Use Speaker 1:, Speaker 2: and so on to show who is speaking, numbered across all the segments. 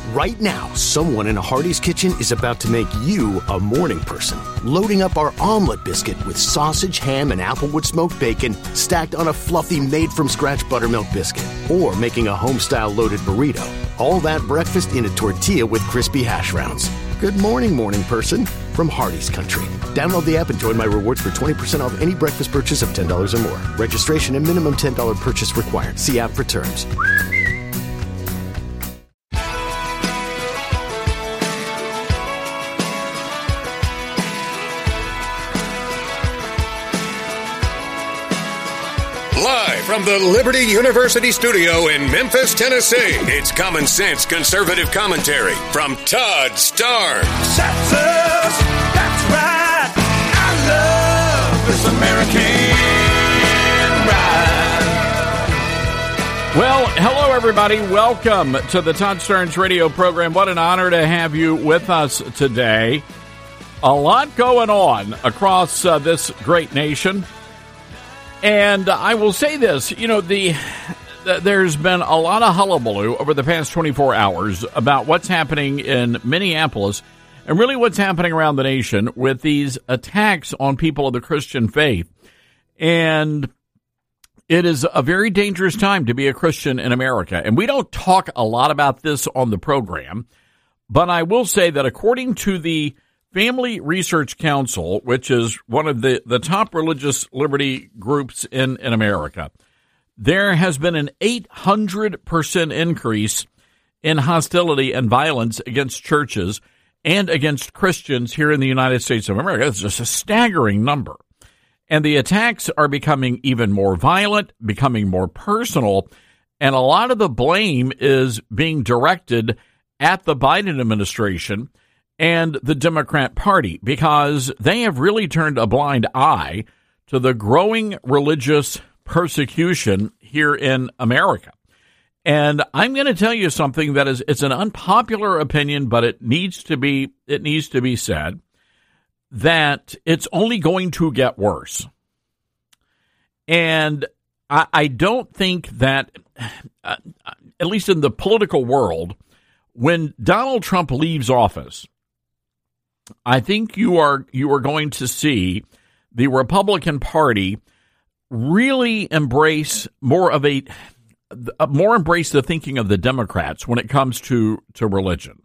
Speaker 1: Right now, someone in a Hardee's kitchen is about to make you a morning person. Loading up our omelet biscuit with sausage, ham, and applewood smoked bacon stacked on a fluffy made-from-scratch buttermilk biscuit. Or making a home-style loaded burrito. All that breakfast in a tortilla with crispy hash browns. Good morning, morning person, from Hardee's Country. Download the app and join my rewards for 20% off any breakfast purchase of $10 or more. Registration and minimum $10 purchase required. See app for terms.
Speaker 2: Live from the Liberty University studio in Memphis, Tennessee, it's Common Sense Conservative Commentary from Todd Starnes.
Speaker 3: That's right. I love this American ride.
Speaker 4: Well, hello, everybody. Welcome to the Todd Starnes radio program. What an honor to have you with us today. A lot going on across this great nation. And I will say this, there's been a lot of hullabaloo over the past 24 hours about what's happening in Minneapolis and really what's happening around the nation with these attacks on people of the Christian faith. And it is a very dangerous time to be a Christian in America. And we don't talk a lot about this on the program, but I will say that according to the Family Research Council, which is one of the top religious liberty groups in America, there has been an 800% increase in hostility and violence against churches and against Christians here in the United States of America. It's just a staggering number. And the attacks are becoming even more violent, becoming more personal, and a lot of the blame is being directed at the Biden administration and the Democrat Party, because they have really turned a blind eye to the growing religious persecution here in America. And I'm going to tell you something that it's an unpopular opinion, but it needs to be said, that it's only going to get worse. And I don't think that, at least in the political world, when Donald Trump leaves office, I think you are going to see the Republican Party really embrace the thinking of the Democrats when it comes to religion.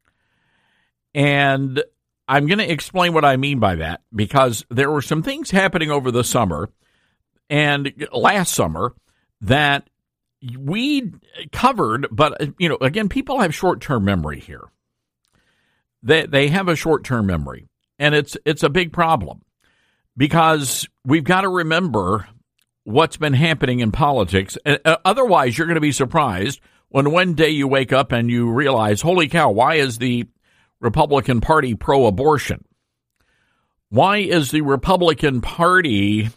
Speaker 4: And I'm going to explain what I mean by that, because there were some things happening over the summer and last summer that we covered, but again, people have short-term memory here. They have a short-term memory, and it's a big problem, because we've got to remember what's been happening in politics. Otherwise, you're going to be surprised when one day you wake up and you realize, holy cow, why is the Republican Party pro-abortion? Why is the Republican Party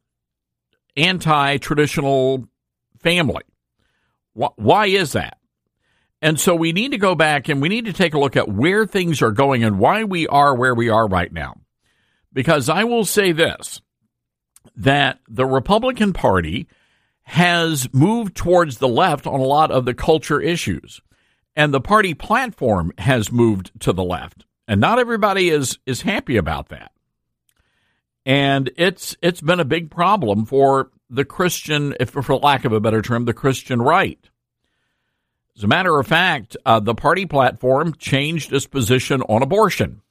Speaker 4: anti-traditional family? Why is that? And so we need to go back and we need to take a look at where things are going and why we are where we are right now. Because I will say this, that the Republican Party has moved towards the left on a lot of the culture issues. And the party platform has moved to the left. And not everybody is happy about that. And it's been a big problem for the Christian, for lack of a better term, the Christian right. As a matter of fact, the party platform changed its position on abortion.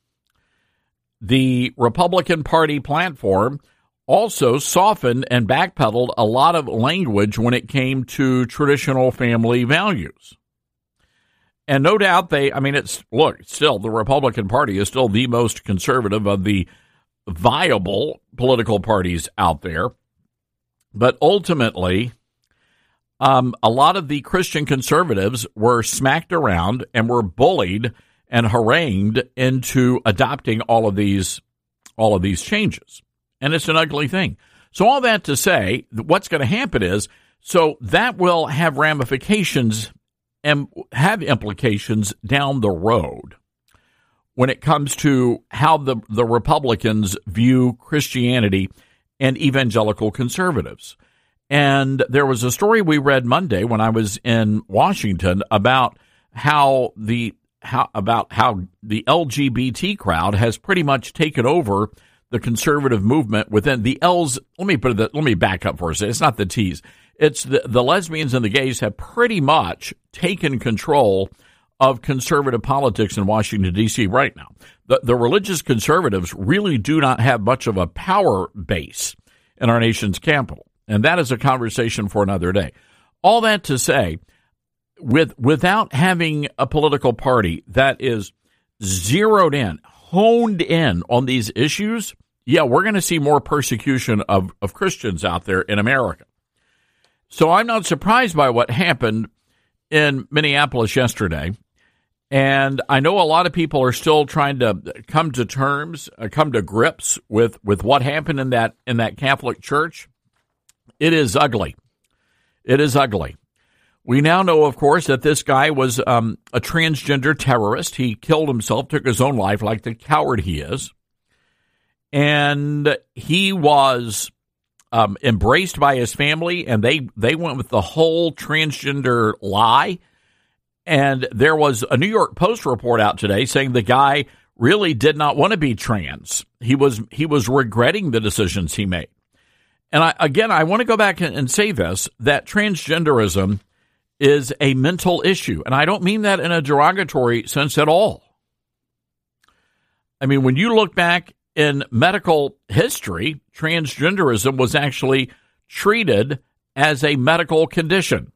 Speaker 4: The Republican Party platform also softened and backpedaled a lot of language when it came to traditional family values. And no doubt still the Republican Party is still the most conservative of the viable political parties out there. But ultimately, a lot of the Christian conservatives were smacked around and were bullied and harangued into adopting all of these changes. And it's an ugly thing. So all that to say, what's going to happen is, so that will have ramifications and have implications down the road when it comes to how the Republicans view Christianity and evangelical conservatives. And there was a story we read Monday when I was in Washington about how the LGBT crowd has pretty much taken over the conservative movement within the L's. Let me back up for a second. It's not the T's. It's the lesbians and the gays have pretty much taken control of conservative politics in Washington, D.C. right now. The religious conservatives really do not have much of a power base in our nation's capital. And that is a conversation for another day. All that to say, without having a political party that is zeroed in, honed in on these issues, yeah, we're going to see more persecution of Christians out there in America. So I'm not surprised by what happened in Minneapolis yesterday. And I know a lot of people are still trying to come to grips with what happened in that Catholic church. It is ugly. It is ugly. We now know, of course, that this guy was a transgender terrorist. He killed himself, took his own life like the coward he is. And he was embraced by his family, and they went with the whole transgender lie. And there was a New York Post report out today saying the guy really did not want to be trans. He was regretting the decisions he made. And I want to go back and say this, that transgenderism is a mental issue. And I don't mean that in a derogatory sense at all. I mean, when you look back in medical history, transgenderism was actually treated as a medical condition.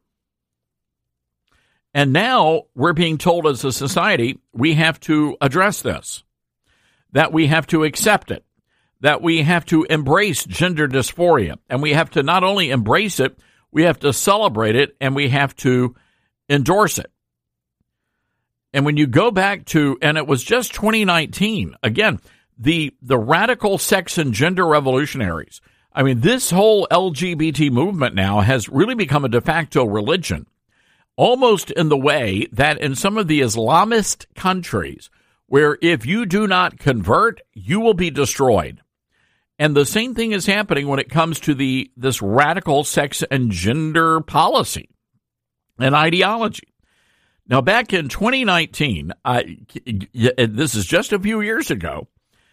Speaker 4: And now we're being told as a society we have to address this, that we have to accept it, that we have to embrace gender dysphoria. And we have to not only embrace it, we have to celebrate it, and we have to endorse it. And when you go back to, and it was just 2019, again, the radical sex and gender revolutionaries. I mean, this whole LGBT movement now has really become a de facto religion, almost in the way that in some of the Islamist countries, where if you do not convert, you will be destroyed. And the same thing is happening when it comes to this radical sex and gender policy and ideology. Now, back in 2019, this is just a few years ago,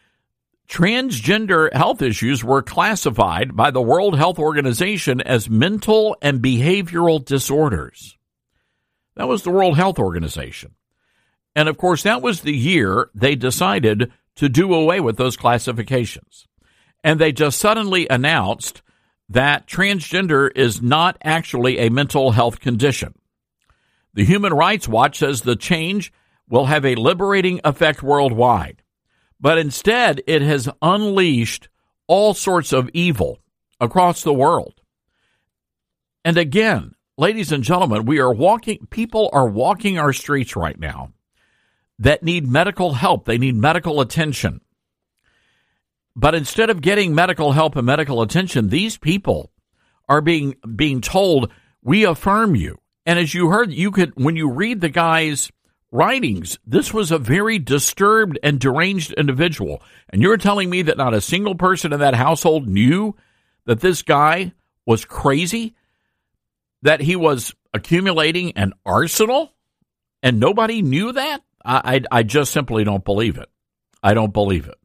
Speaker 4: transgender health issues were classified by the World Health Organization as mental and behavioral disorders. That was the World Health Organization. And, of course, that was the year they decided to do away with those classifications. And they just suddenly announced that transgender is not actually a mental health condition. The Human Rights Watch says the change will have a liberating effect worldwide. But instead, it has unleashed all sorts of evil across the world. And again, ladies and gentlemen, people are walking our streets right now that need medical help. They need medical attention. But instead of getting medical help and medical attention, these people are being told, we affirm you. And as you heard, when you read the guy's writings, this was a very disturbed and deranged individual. And you're telling me that not a single person in that household knew that this guy was crazy, that he was accumulating an arsenal, and nobody knew that? I just simply don't believe it. I don't believe it.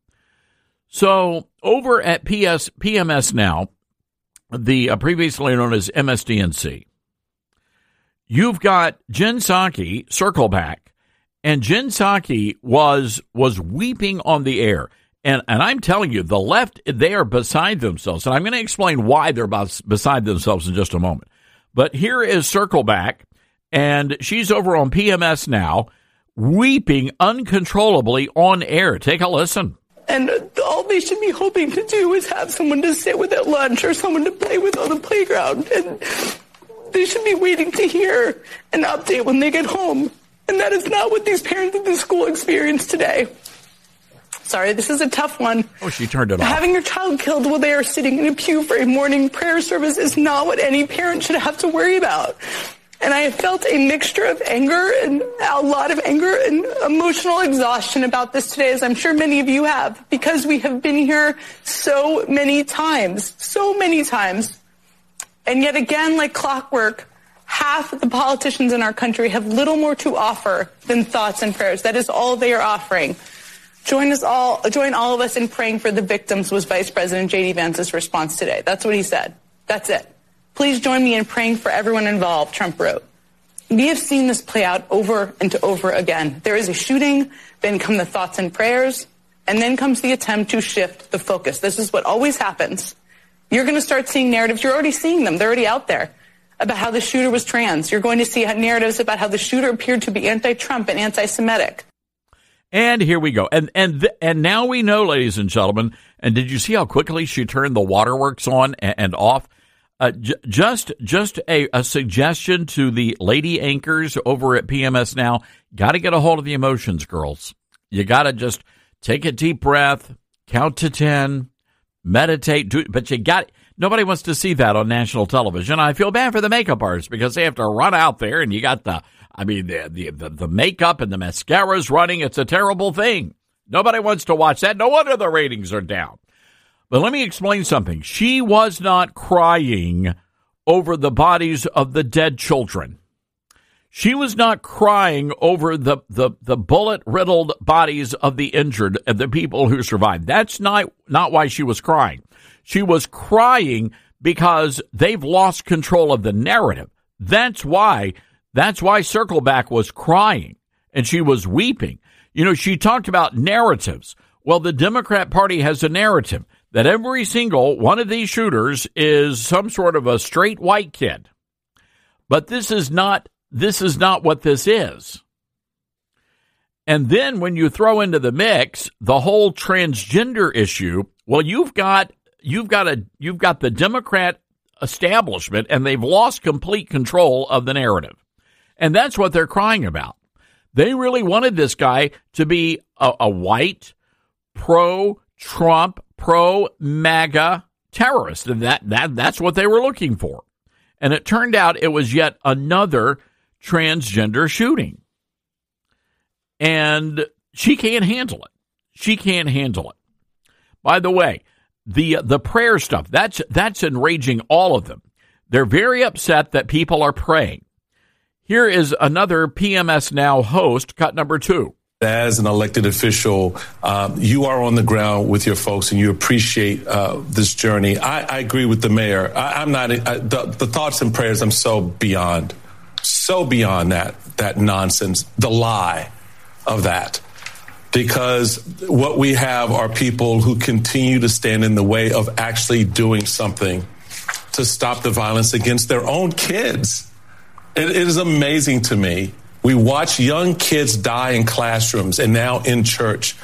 Speaker 4: So over at PMS Now, the previously known as MSDNC, you've got Jen Psaki, circle back, and Jen Psaki was weeping on the air. And I'm telling you, the left, they are beside themselves. And I'm going to explain why they're beside themselves in just a moment. But here is Circle Back, and she's over on PMS Now, weeping uncontrollably on air. Take a listen.
Speaker 5: And all they should be hoping to do is have someone to sit with at lunch or someone to play with on the playground. And they should be waiting to hear an update when they get home. And that is not what these parents at the school experience today. Sorry, this is a tough one.
Speaker 4: Oh, she turned it off.
Speaker 5: Having your child killed while they are sitting in a pew for a morning prayer service is not what any parent should have to worry about. And I have felt a mixture of anger and a lot of anger and emotional exhaustion about this today, as I'm sure many of you have, because we have been here so many times. And yet again, like clockwork, Half of the politicians in our country have little more to offer than thoughts and prayers. That is all they are offering. Join all of us in praying for the victims, was Vice President J.D. Vance's response today. That's what he said. That's it. Please join me in praying for everyone involved, Trump wrote. We have seen this play out over and over again. There is a shooting, then come the thoughts and prayers, and then comes the attempt to shift the focus. This is what always happens. You're going to start seeing narratives. You're already seeing them. They're already out there about how the shooter was trans. You're going to see narratives about how the shooter appeared to be anti-Trump and anti-Semitic.
Speaker 4: And here we go. And now we know, ladies and gentlemen, and did you see how quickly she turned the waterworks on and off? Just a suggestion to the lady anchors over at PMS Now. Got to get a hold of the emotions, girls. You got to just take a deep breath, count to 10, meditate. But nobody wants to see that on national television. I feel bad for the makeup artists because they have to run out there and you got the makeup and the mascara's running. It's a terrible thing. Nobody wants to watch that. No wonder the ratings are down. But let me explain something. She was not crying over the bodies of the dead children. She was not crying over the bullet-riddled bodies of the injured and the people who survived. That's not why she was crying. She was crying because they've lost control of the narrative. That's why Circleback was crying and she was weeping. You know, she talked about narratives. Well, the Democrat Party has a narrative that every single one of these shooters is some sort of a straight white kid. But this is not what this is. And then when you throw into the mix the whole transgender issue, well, you've got the Democrat establishment and they've lost complete control of the narrative. And that's what they're crying about. They really wanted this guy to be a white, pro-Trump, pro-MAGA terrorist. And that's what they were looking for. And it turned out it was yet another transgender shooting. And she can't handle it. She can't handle it. By the way, the prayer stuff, that's enraging all of them. They're very upset that people are praying. Here is another PMS Now host, cut number 2.
Speaker 6: As an elected official, you are on the ground with your folks and you appreciate this journey. I agree with the mayor. I'm not the thoughts and prayers. I'm so beyond that nonsense, the lie of that, because what we have are people who continue to stand in the way of actually doing something to stop the violence against their own kids. It is amazing to me. We watch young kids die in classrooms and now in church,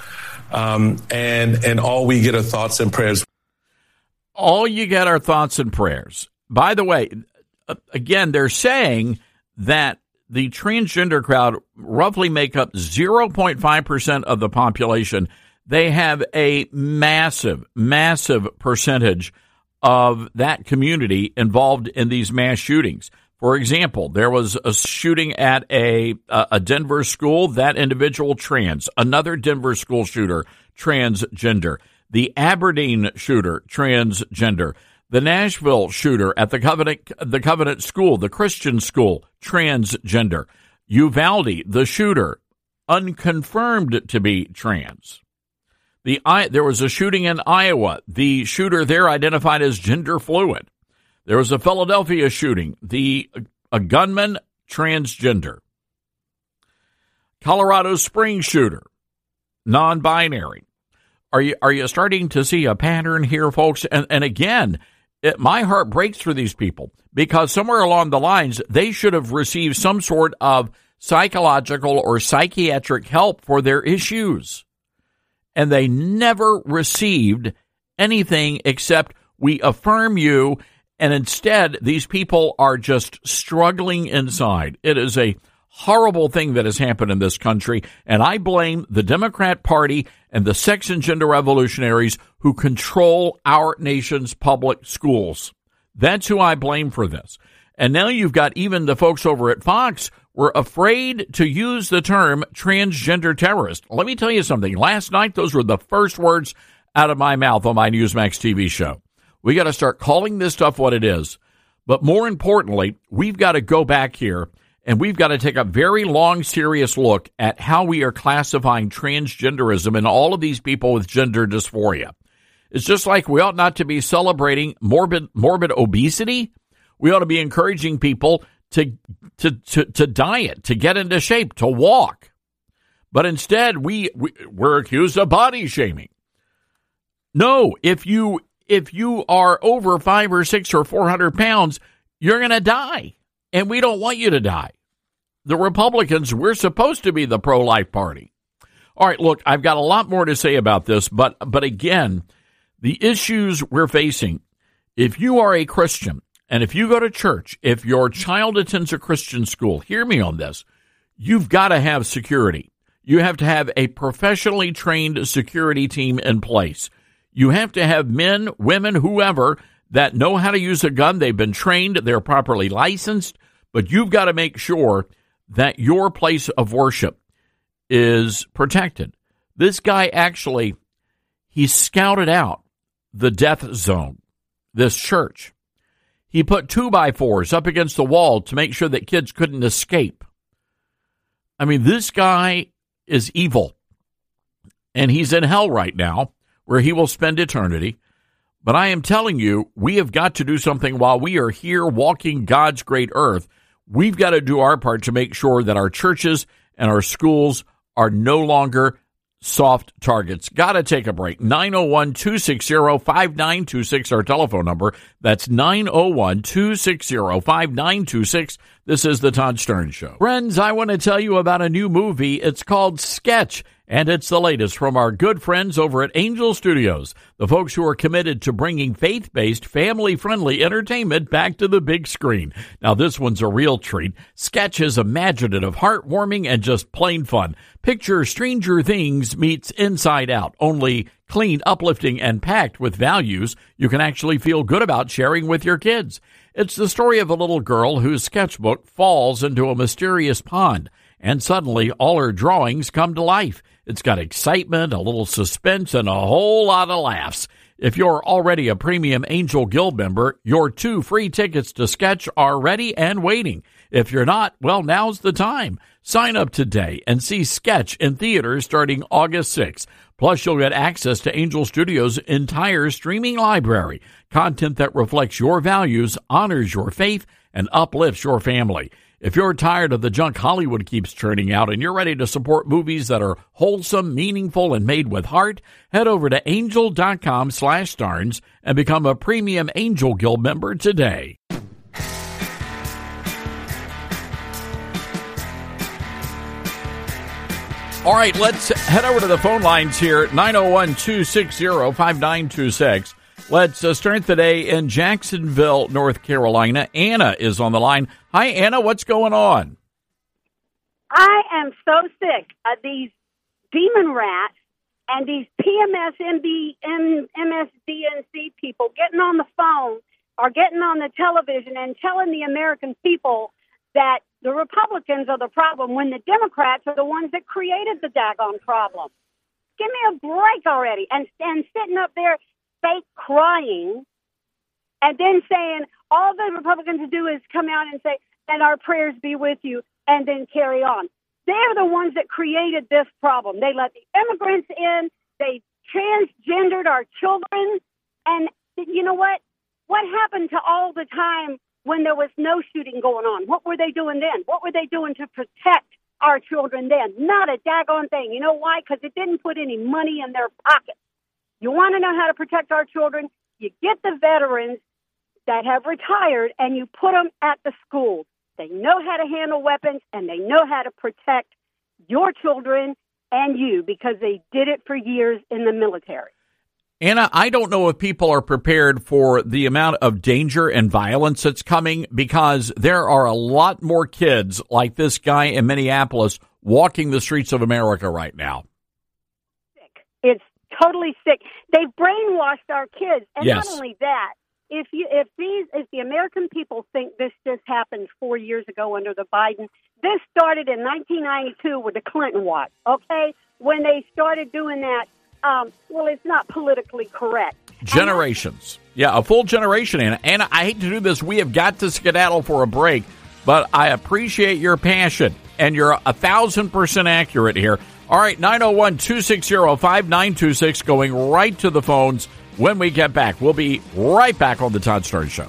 Speaker 6: and all we get are thoughts and prayers.
Speaker 4: All you get are thoughts and prayers. By the way, again, they're saying that the transgender crowd roughly make up 0.5% of the population. They have a massive, massive percentage of that community involved in these mass shootings. For example, there was a shooting at a Denver school. That individual trans. Another Denver school shooter, transgender. The Aberdeen shooter, transgender. The Nashville shooter at the Covenant School, the Christian school, transgender. Uvalde, the shooter, unconfirmed to be trans. There was a shooting in Iowa. The shooter there identified as gender fluid. There was a Philadelphia shooting. A gunman, transgender. Colorado Springs shooter, non-binary. Are you starting to see a pattern here, folks? And again, my heart breaks for these people because somewhere along the lines, they should have received some sort of psychological or psychiatric help for their issues. And they never received anything except we affirm you. And instead, these people are just struggling inside. It is a horrible thing that has happened in this country, and I blame the Democrat Party and the sex and gender revolutionaries who control our nation's public schools. That's who I blame for this. And now you've got even the folks over at Fox were afraid to use the term transgender terrorist. Let me tell you something. Last night, those were the first words out of my mouth on my Newsmax TV show. We got to start calling this stuff what it is. But more importantly, we've got to go back here and we've got to take a very long, serious look at how we are classifying transgenderism and all of these people with gender dysphoria. It's just like we ought not to be celebrating morbid obesity. We ought to be encouraging people to diet, to get into shape, to walk. But instead, we're accused of body shaming. No, if you are over 5 or 6 or 400 pounds, you're going to die. And we don't want you to die. The Republicans, we're supposed to be the pro-life party. All right, look, I've got a lot more to say about this, but again, the issues we're facing, if you are a Christian, and if you go to church, if your child attends a Christian school, hear me on this, you've got to have security. You have to have a professionally trained security team in place. You have to have men, women, whoever, that know how to use a gun. They've been trained. They're properly licensed. But you've got to make sure that your place of worship is protected. This guy actually, he scouted out the death zone, this church. He put 2x4s up against the wall to make sure that kids couldn't escape. I mean, this guy is evil. And he's in hell right now, where he will spend eternity. But I am telling you, we have got to do something while we are here walking God's great earth. We've got to do our part to make sure that our churches and our schools are no longer soft targets. Got to take a break. 901-260-5926, our telephone number. That's 901-260-5926. This is the Todd Stern Show. Friends, I want to tell you about a new movie. It's called Sketch, and it's the latest from our good friends over at Angel Studios, the folks who are committed to bringing faith-based, family-friendly entertainment back to the big screen. Now, this one's a real treat. Sketch is imaginative, heartwarming, and just plain fun. Picture Stranger Things meets Inside Out, only clean, uplifting, and packed with values you can actually feel good about sharing with your kids. It's the story of a little girl whose sketchbook falls into a mysterious pond, and suddenly all her drawings come to life. It's got excitement, a little suspense, and a whole lot of laughs. If you're already a Premium Angel Guild member, your 2 free tickets to Sketch are ready and waiting. If you're not, well, now's the time. Sign up today and see Sketch in theaters starting August 6th. Plus, you'll get access to Angel Studios' entire streaming library, content that reflects your values, honors your faith, and uplifts your family. If you're tired of the junk Hollywood keeps churning out and you're ready to support movies that are wholesome, meaningful, and made with heart, head over to angel.com/Starnes and become a Premium Angel Guild member today. All right, let's head over to the phone lines here, 901-260-5926. Let's start the day in Jacksonville, North Carolina. Anna is on the line. Hi, Anna. What's going on?
Speaker 7: I am so sick of these demon rats and these PMS, MSDNC people getting on the phone or getting on the television and telling the American people that the Republicans are the problem when the Democrats are the ones that created the daggone problem. Give me a break already. And sitting up there fake crying and then saying all the Republicans do is come out and say, and our prayers be with you, and then carry on. They're the ones that created this problem. They let the immigrants in. They transgendered our children. And you know what? What happened to all the time when there was no shooting going on? What were they doing then? What were they doing to protect our children then? Not a daggone thing. You know why? Because it didn't put any money in their pockets. You want to know how to protect our children? You get the veterans that have retired and you put them at the schools. They know how to handle weapons and they know how to protect your children and you because they did it for years in the military.
Speaker 4: Anna, I don't know if people are prepared for the amount of danger and violence that's coming because there are a lot more kids like this guy in Minneapolis walking the streets of America right now.
Speaker 7: Sick. It's totally sick. They've brainwashed our kids. And
Speaker 4: yes.
Speaker 7: Not only that, if the American people think this just happened 4 years ago under the Biden, this started in 1992 with the Clinton watch, okay? When they started doing that, well, it's not politically correct.
Speaker 4: Generations. Yeah, a full generation. And I hate to do this. We have got to skedaddle for a break, but I appreciate your passion, and you're 1,000% accurate here. All right, 901-260-5926, going right to the phones when we get back. We'll be right back on the Todd Starnes Show.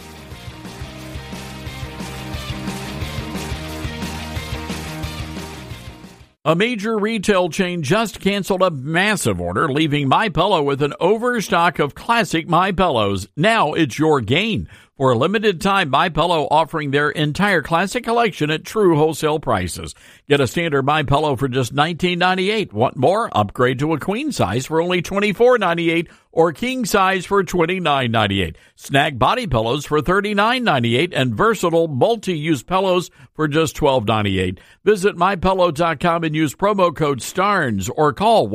Speaker 4: A major retail chain just canceled a massive order, leaving MyPillow with an overstock of classic MyPillows. Now it's your gain. For a limited time, MyPillow offering their entire classic collection at true wholesale prices. Get a standard MyPillow for just $19.98. Want more? Upgrade to a queen size for only $24.98 or king size for $29.98. Snag body pillows for $39.98 and versatile multi-use pillows for just $12.98. Visit MyPillow.com and use promo code STARNS or call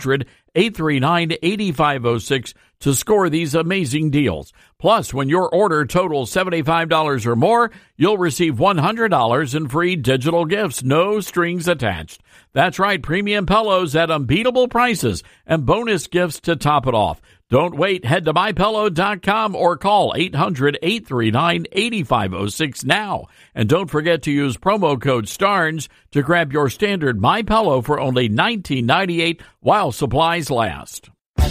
Speaker 4: 1-800-839-8506 to score these amazing deals. Plus, when your order totals $75 or more, you'll receive $100 in free digital gifts, no strings attached. That's right, premium pillows at unbeatable prices and bonus gifts to top it off. Don't wait. Head to MyPillow.com or call 800-839-8506 now. And don't forget to use promo code STARNS to grab your standard MyPillow for only $19.98 while supplies last.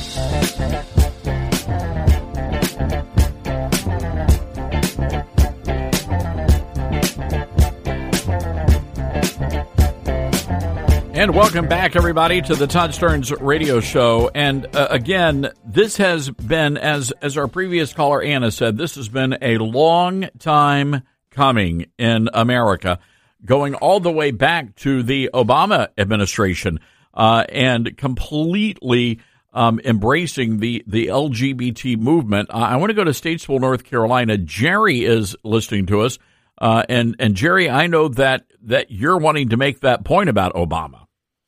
Speaker 4: And welcome back, everybody, to the Todd Starnes Radio Show. And again, this has been, as our previous caller Anna said, this has been a long time coming in America, going all the way back to the Obama administration, and completely embracing the LGBT movement. I want to go to Statesville, North Carolina. Jerry is listening to us, and Jerry, I know that you're wanting to make that point about Obama.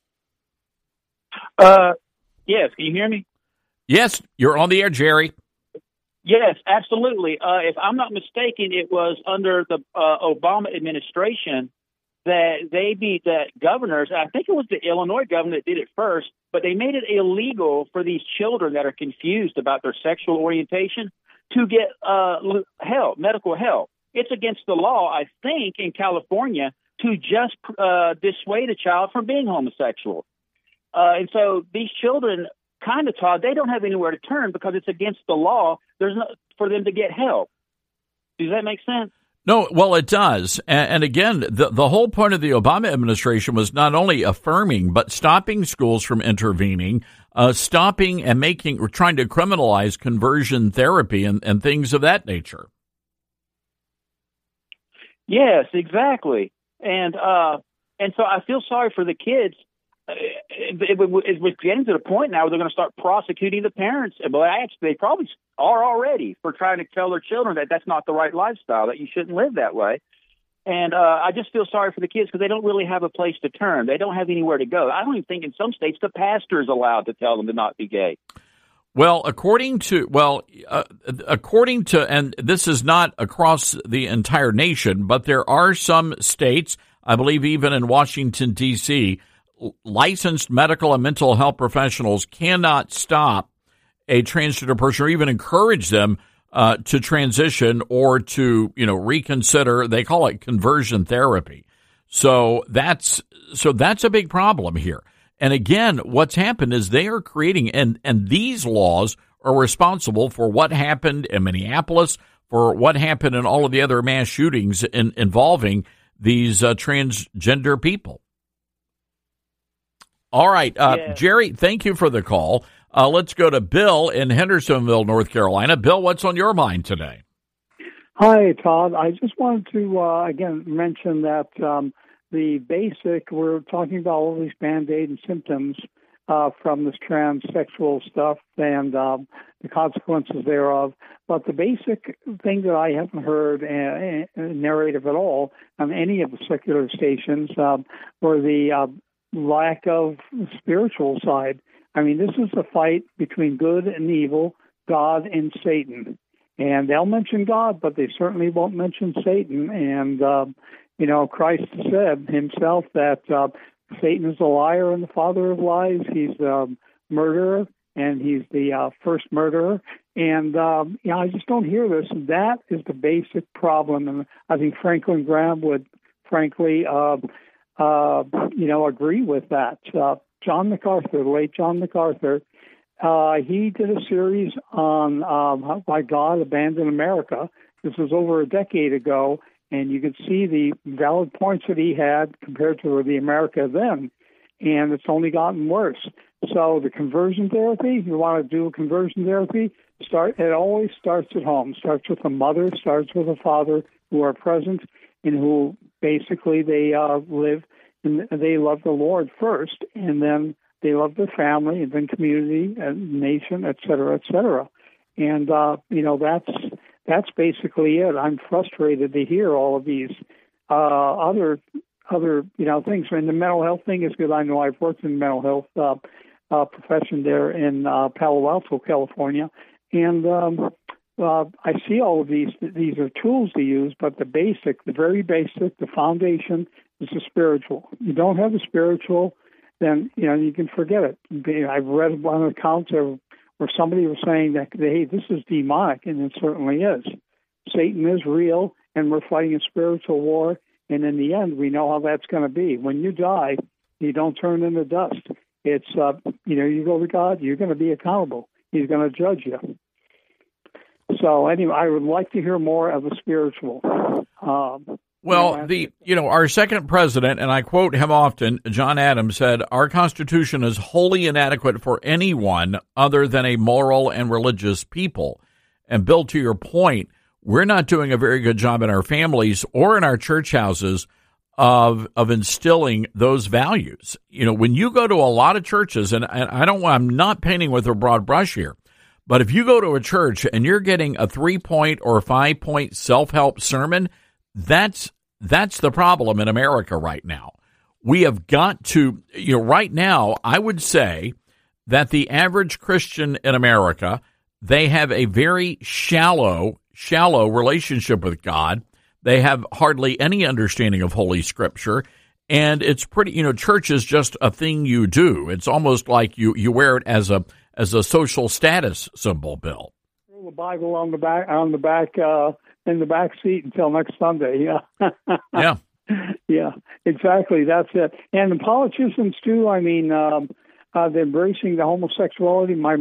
Speaker 8: Yes. Can you hear me?
Speaker 4: Yes, you're on the air, Jerry.
Speaker 8: Yes, absolutely. If I'm not mistaken, it was under the Obama administration that governors, I think it was the Illinois governor that did it first, but they made it illegal for these children that are confused about their sexual orientation to get medical help. It's against the law, I think, in California to just dissuade a child from being homosexual. And so these children, kind of, Todd, they don't have anywhere to turn because it's against the law. There's no for them to get help. Does that make sense?
Speaker 4: No, well, it does. And again, the whole point of the Obama administration was not only affirming, but stopping schools from intervening, stopping and trying to criminalize conversion therapy and things of that nature.
Speaker 8: Yes, exactly. And so I feel sorry for the kids. It was getting to the point now where they're going to start prosecuting the parents. But actually, they probably are already for trying to tell their children that that's not the right lifestyle, that you shouldn't live that way. And I just feel sorry for the kids because they don't really have a place to turn. They don't have anywhere to go. I don't even think in some states the pastor is allowed to tell them to not be gay.
Speaker 4: Well, according to, and this is not across the entire nation, but there are some states, I believe even in Washington, D.C., licensed medical and mental health professionals cannot stop a transgender person or even encourage them to transition or to, reconsider. They call it conversion therapy. So that's a big problem here. And again, what's happened is they are creating, and these laws are responsible for what happened in Minneapolis, for what happened in all of the other mass shootings involving these transgender people. All right, Jerry, thank you for the call. Let's go to Bill in Hendersonville, North Carolina. Bill, what's on your mind today?
Speaker 9: Hi, Todd. I just wanted to, again, mention that the basic, we're talking about all these Band-Aid and symptoms from this transsexual stuff and the consequences thereof. But the basic thing that I haven't heard narrative at all on any of the secular stations were the lack of spiritual side. I mean, this is a fight between good and evil, God and Satan. And they'll mention God, but they certainly won't mention Satan. And, Christ said himself that Satan is a liar and the father of lies. He's a murderer. and he's the first murderer. And I just don't hear this. That is the basic problem, and I think Franklin Graham would, frankly, agree with that. John MacArthur, the late John MacArthur, he did a series on Why God Abandoned America. This was over a decade ago, and you could see the valid points that he had compared to the America then, and it's only gotten worse. So the conversion therapy, you want to do conversion therapy, it always starts at home. Starts with a mother, starts with a father who are present and who basically they live and they love the Lord first, and then they love their family, and then community, and nation, et cetera, et cetera. And that's basically it. I'm frustrated to hear all of these other things. And the mental health thing is good. I know I've worked in the mental health profession there in Palo Alto, California, and I see all of these. These are tools to use, but the very basic, the foundation is the spiritual. You don't have the spiritual, then you can forget it. I've read one account where somebody was saying that, hey, this is demonic, and it certainly is. Satan is real, and we're fighting a spiritual war, and in the end, we know how that's going to be. When you die, you don't turn into dust. It's, you go to God, you're going to be accountable. He's going to judge you. So anyway, I would like to hear more of the spiritual.
Speaker 4: Our second president, and I quote him often, John Adams, said, "Our Constitution is wholly inadequate for anyone other than a moral and religious people." And Bill, to your point, we're not doing a very good job in our families or in our church houses of instilling those values. When you go to a lot of churches, and I'm not painting with a broad brush here, but if you go to a church and you're getting a 3-point or 5-point self-help sermon, that's the problem in America right now. We have got to, right now, I would say that the average Christian in America, they have a very shallow relationship with God. They have hardly any understanding of Holy Scripture, and it's pretty, church is just a thing you do. It's almost like you wear it as a social status symbol, Bill.
Speaker 9: Throw the Bible on the back in the back seat until next Sunday. Yeah.
Speaker 4: Yeah.
Speaker 9: Yeah, exactly. That's it. And the politicians too. I mean, they're embracing the homosexuality. My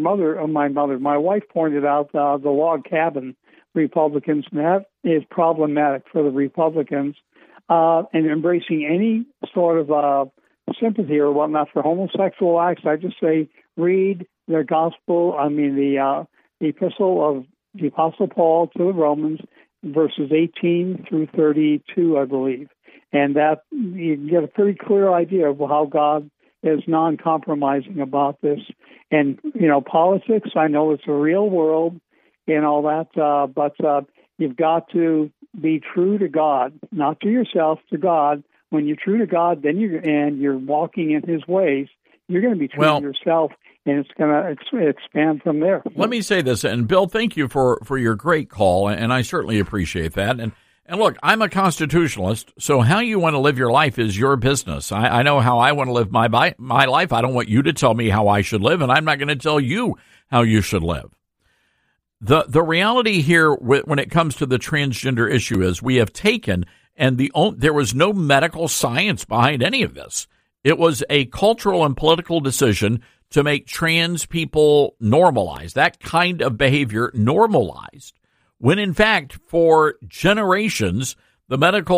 Speaker 9: wife pointed out the log cabin Republicans, and that is problematic for the Republicans. And embracing any sort of sympathy or whatnot for homosexual acts, I just say read the gospel. I mean, the epistle of the Apostle Paul to the Romans, verses 18 through 32, I believe. And that you get a pretty clear idea of how God is non-compromising about this. And, politics, I know it's a real world and all that, but you've got to be true to God, not to yourself, to God. When you're true to God, then you're walking in His ways, you're going to be true to yourself, and it's going to expand from there.
Speaker 4: Let me say this, and Bill, thank you for your great call, and I certainly appreciate that. And look, I'm a constitutionalist, so how you want to live your life is your business. I know how I want to live my life. I don't want you to tell me how I should live, and I'm not going to tell you how you should live. The reality here when it comes to the transgender issue is we have taken, and there was no medical science behind any of this. It was a cultural and political decision to make trans people normalized, that kind of behavior normalized, when in fact for generations the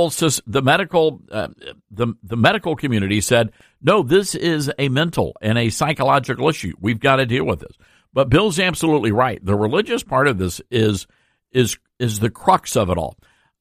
Speaker 4: medical community said, no, this is a mental and a psychological issue. We've got to deal with this. But Bill's absolutely right. The religious part of this is the crux of it all.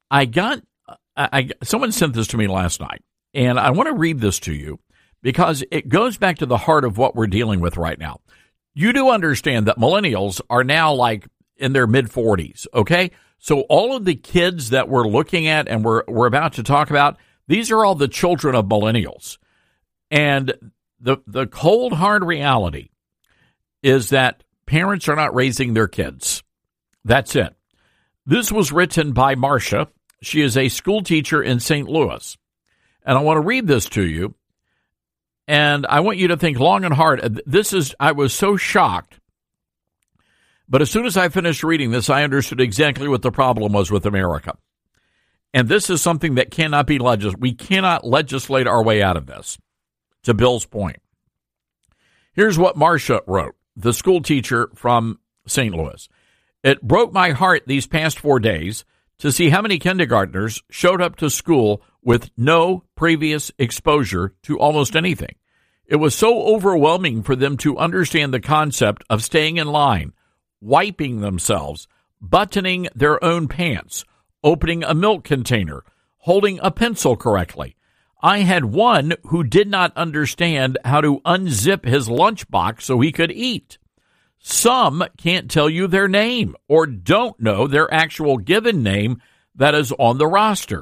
Speaker 4: Someone sent this to me last night, and I want to read this to you because it goes back to the heart of what we're dealing with right now. You do understand that millennials are now like in their mid-40s, okay? So all of the kids that we're looking at and we're about to talk about, these are all the children of millennials. And the cold, hard reality is that parents are not raising their kids. That's it. This was written by Marcia. She is a school teacher in St. Louis. And I want to read this to you. And I want you to think long and hard. I was so shocked But as soon as I finished reading this, I understood exactly what the problem was with America. And this is something that cannot be legislated. We cannot legislate our way out of this, to Bill's point. Here's what Marcia wrote, the school teacher from St. Louis. It broke my heart these past 4 days to see how many kindergartners showed up to school with no previous exposure to almost anything. It was so overwhelming for them to understand the concept of staying in line, wiping themselves, buttoning their own pants, opening a milk container, holding a pencil correctly. I had one who did not understand how to unzip his lunchbox so he could eat. Some can't tell you their name or don't know their actual given name that is on the roster.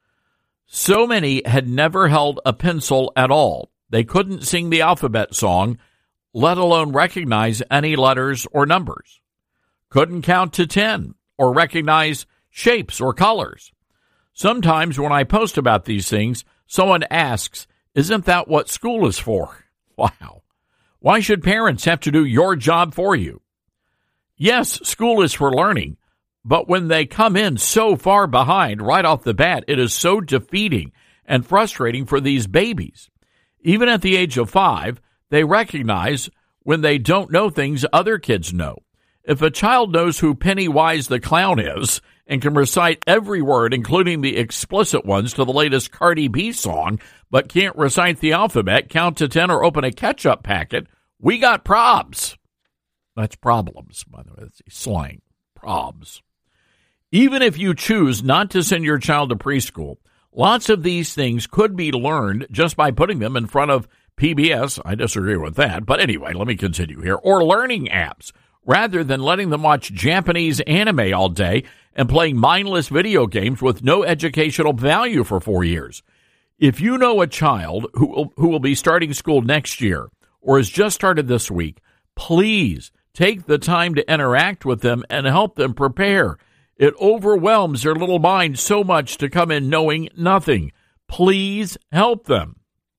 Speaker 4: So many had never held a pencil at all. They couldn't sing the alphabet song, let alone recognize any letters or numbers. Couldn't count to 10 or recognize shapes or colors. Sometimes when I post about these things, someone asks, isn't that what school is for? Wow. Why should parents have to do your job for you? Yes, school is for learning, but when they come in so far behind right off the bat, it is so defeating and frustrating for these babies. Even at the age of 5, they recognize when they don't know things other kids know. If a child knows who Pennywise the Clown is and can recite every word, including the explicit ones, to the latest Cardi B song, but can't recite the alphabet, count to 10, or open a ketchup packet, we got probs. That's problems, by the way. That's slang. Probs. Even if you choose not to send your child to preschool, lots of these things could be learned just by putting them in front of PBS. I disagree with that. But anyway, let me continue here. Or learning apps, rather than letting them watch Japanese anime all day and playing mindless video games with no educational value for 4 years. If you know a child who will be starting school next year or has just started this week, please take the time to interact with them and help them prepare. It overwhelms their little mind so much to come in knowing nothing. Please help them.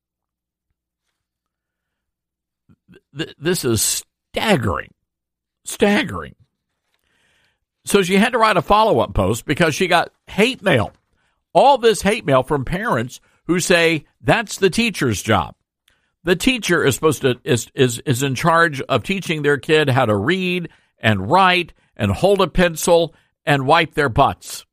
Speaker 4: This is staggering. Staggering. So she had to write a follow-up post because she got hate mail. All this hate mail from parents who say that's the teacher's job. The teacher is supposed to is in charge of teaching their kid how to read and write and hold a pencil and wipe their butts.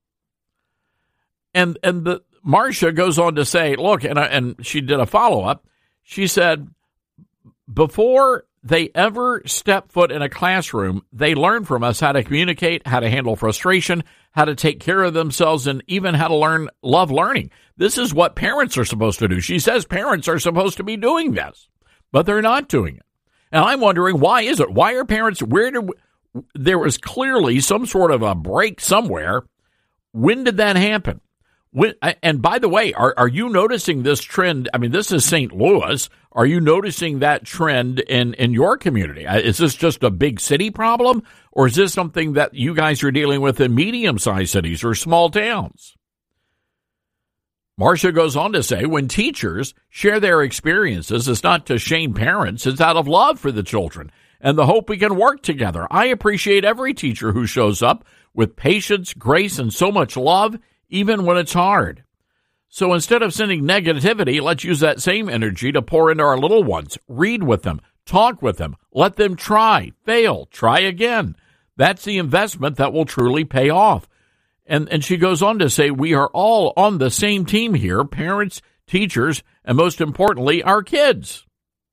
Speaker 4: And Marcia goes on to say, look, and she did a follow-up. She said, before they ever step foot in a classroom, they learn from us how to communicate, how to handle frustration, how to take care of themselves, and even how to love learning. This is what parents are supposed to do. She says parents are supposed to be doing this, but they're not doing it. And I'm wondering, why is it? Why are parents, there was clearly some sort of a break somewhere. When did that happen? And by the way, are you noticing this trend? I mean, this is St. Louis. Are you noticing that trend in your community? Is this just a big city problem, or is this something that you guys are dealing with in medium-sized cities or small towns? Marcia goes on to say, when teachers share their experiences, it's not to shame parents, it's out of love for the children and the hope we can work together. I appreciate every teacher who shows up with patience, grace, and so much love, even when it's hard. So instead of sending negativity, let's use that same energy to pour into our little ones. Read with them, talk with them, let them try, fail, try again. That's the investment that will truly pay off. And she goes on to say, we are all on the same team here, parents, teachers, and most importantly, our kids.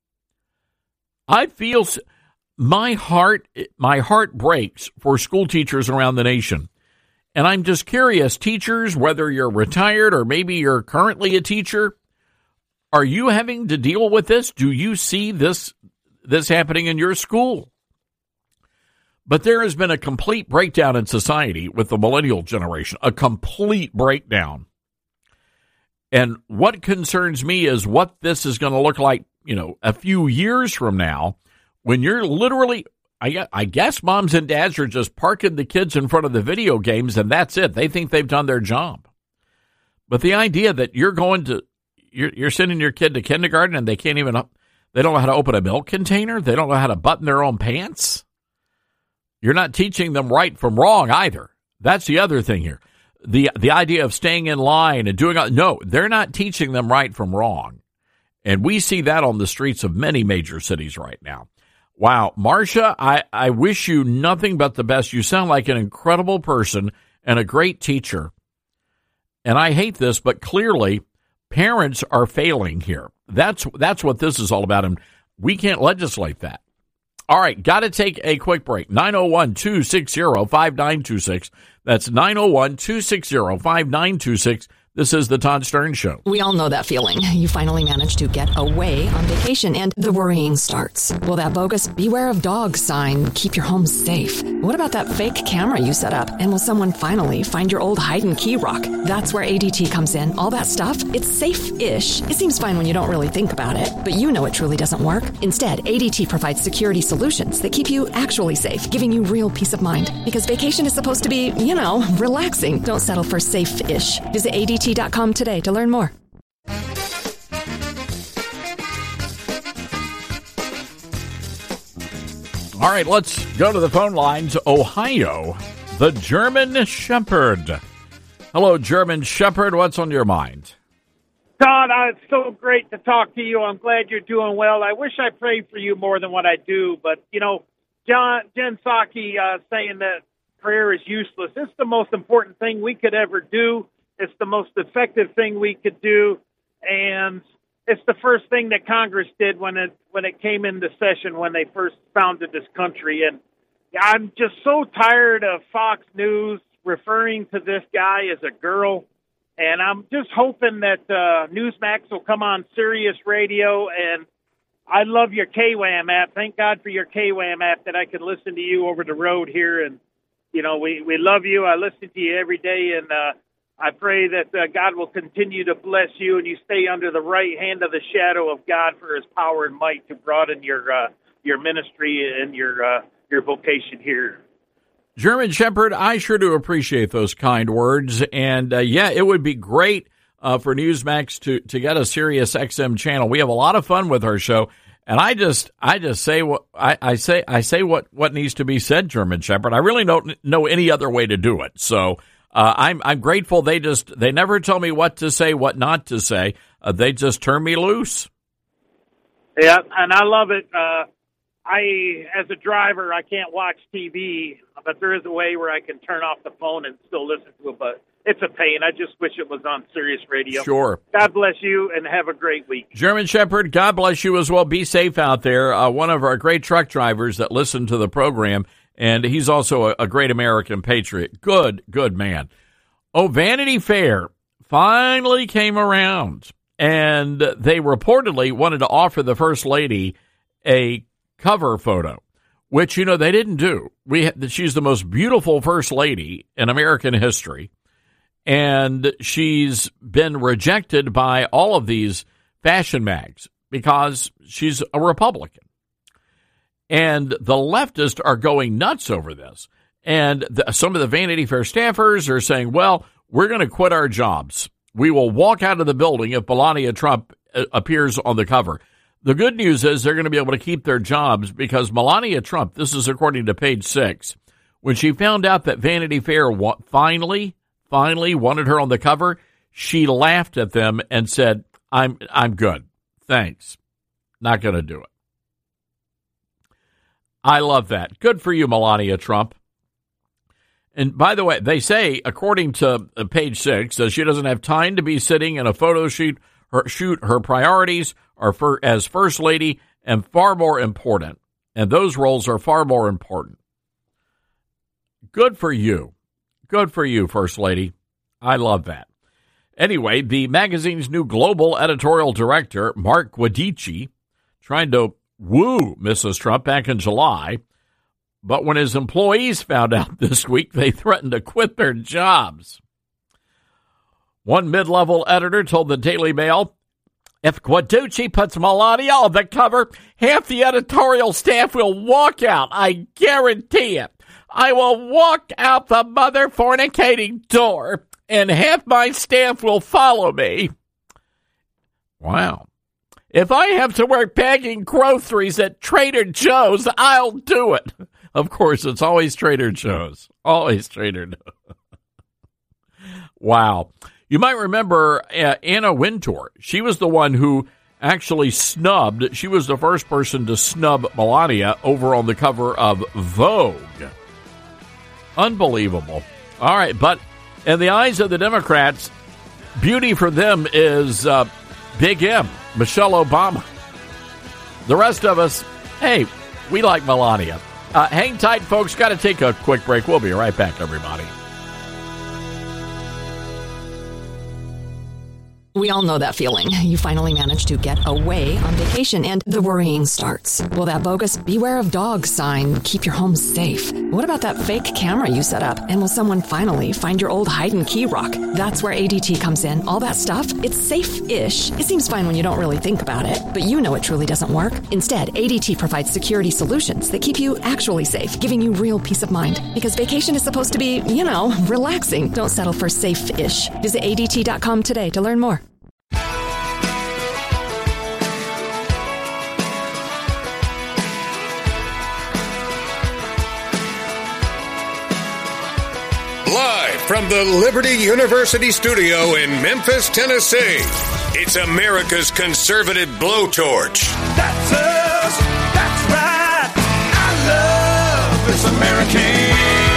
Speaker 4: I feel my heart breaks for school teachers around the nation. And I'm just curious, teachers, whether you're retired or maybe you're currently a teacher, are you having to deal with this? Do you see this happening in your school? But there has been a complete breakdown in society with the millennial generation, a complete breakdown. And what concerns me is what this is going to look like, a few years from now, when you're literally, I guess moms and dads are just parking the kids in front of the video games and that's it. They think they've done their job. But the idea that you're sending your kid to kindergarten and they don't know how to open a milk container. They don't know how to button their own pants. You're not teaching them right from wrong either. That's the other thing here. The idea of staying in line and doing no, they're not teaching them right from wrong. And we see that on the streets of many major cities right now. Wow, Marcia, I wish you nothing but the best. You sound like an incredible person and a great teacher. And I hate this, but clearly parents are failing here. That's what this is all about, and we can't legislate that. All right, got to take a quick break. 901-260-5926. That's 901-260-5926. This is the Todd Stern Show.
Speaker 10: We all know that feeling. You finally managed to get away on vacation and the worrying starts. Will that bogus "Beware of Dogs" sign keep your home safe? What about that fake camera you set up? And will someone finally find your old hide and key rock? That's where ADT comes in. All that stuff, it's safe-ish. It seems fine when you don't really think about it, but you know it truly doesn't work. Instead, ADT provides security solutions that keep you actually safe, giving you real peace of mind. Because vacation is supposed to be, relaxing. Don't settle for safe-ish. Visit ADT.com today to learn more.
Speaker 4: All right, let's go to the phone lines. Ohio, the German Shepherd. Hello, German Shepherd. What's on your mind?
Speaker 11: Todd, it's so great to talk to you. I'm glad you're doing well. I wish I prayed for you more than what I do, but, Jen Psaki saying that prayer is useless. It's the most important thing we could ever do. It's the most effective thing we could do, and it's the first thing that Congress did when it came into session when they first founded this country. And I'm just so tired of Fox News referring to this guy as a girl, and I'm just hoping that Newsmax will come on Sirius Radio. And I love your KWAM app. Thank God for your KWAM app that I can listen to you over the road here. And we love you. I listen to you every day, and I pray that God will continue to bless you and you stay under the right hand of the shadow of God for his power and might to broaden your ministry and your vocation here.
Speaker 4: German Shepherd, I sure do appreciate those kind words. And, it would be great for Newsmax to get a Sirius XM channel. We have a lot of fun with our show. And I just say what I say what needs to be said, German Shepherd. I really don't know any other way to do it. So I'm grateful. They never tell me what to say, what not to say. They just turn me loose.
Speaker 11: Yeah, and I love it. As a driver, I can't watch TV, but there is a way where I can turn off the phone and still listen to it. But it's a pain. I just wish it was on Sirius Radio.
Speaker 4: Sure.
Speaker 11: God bless you and have a great week.
Speaker 4: German Shepherd, God bless you as well. Be safe out there. One of our great truck drivers that listen to the program. And he's also a great American patriot. Good man. Oh, Vanity Fair finally came around, and they reportedly wanted to offer the First Lady a cover photo, which, they didn't do. She's the most beautiful First Lady in American history, and she's been rejected by all of these fashion mags because she's a Republican. And the leftists are going nuts over this. And some of the Vanity Fair staffers are saying, well, we're going to quit our jobs. We will walk out of the building if Melania Trump appears on the cover. The good news is they're going to be able to keep their jobs because Melania Trump, this is according to Page 6, when she found out that Vanity Fair finally wanted her on the cover, she laughed at them and said, I'm good. Thanks. Not going to do it. I love that. Good for you, Melania Trump. And by the way, they say, according to Page 6, that she doesn't have time to be sitting in a photo shoot. Her priorities are as First Lady and far more important. And those roles are far more important. Good for you. Good for you, First Lady. I love that. Anyway, the magazine's new global editorial director, Mark Guadici, trying to woo Mrs. Trump back in July, but when his employees found out this week, they threatened to quit their jobs. One mid-level editor told the Daily Mail, if Guadici puts Melania on the cover, half the editorial staff will walk out. I guarantee it. I will walk out the mother fornicating door, and half my staff will follow me. Wow. If I have to work bagging groceries at Trader Joe's, I'll do it. Of course, it's always Trader Joe's. Always Trader Joe's. Wow. You might remember Anna Wintour. She was the one who actually snubbed. She was the first person to snub Melania over on the cover of Vogue. Unbelievable. All right, but in the eyes of the Democrats, beauty for them is Big M, Michelle Obama. The rest of us, hey, we like Melania. Hang tight, folks. Got to take a quick break. We'll be right back, everybody.
Speaker 10: We all know that feeling. You finally manage to get away on vacation and the worrying starts. Will that bogus "Beware of Dogs" sign keep your home safe? What about that fake camera you set up? And will someone finally find your old hide and key rock? That's where ADT comes in. All that stuff, it's safe-ish. It seems fine when you don't really think about it, but you know it truly doesn't work. Instead, ADT provides security solutions that keep you actually safe, giving you real peace of mind. Because vacation is supposed to be, relaxing. Don't settle for safe-ish. Visit ADT.com today to learn more.
Speaker 2: Live from the Liberty University studio in Memphis, Tennessee, it's America's conservative blowtorch.
Speaker 3: That's us. That's right. I love this American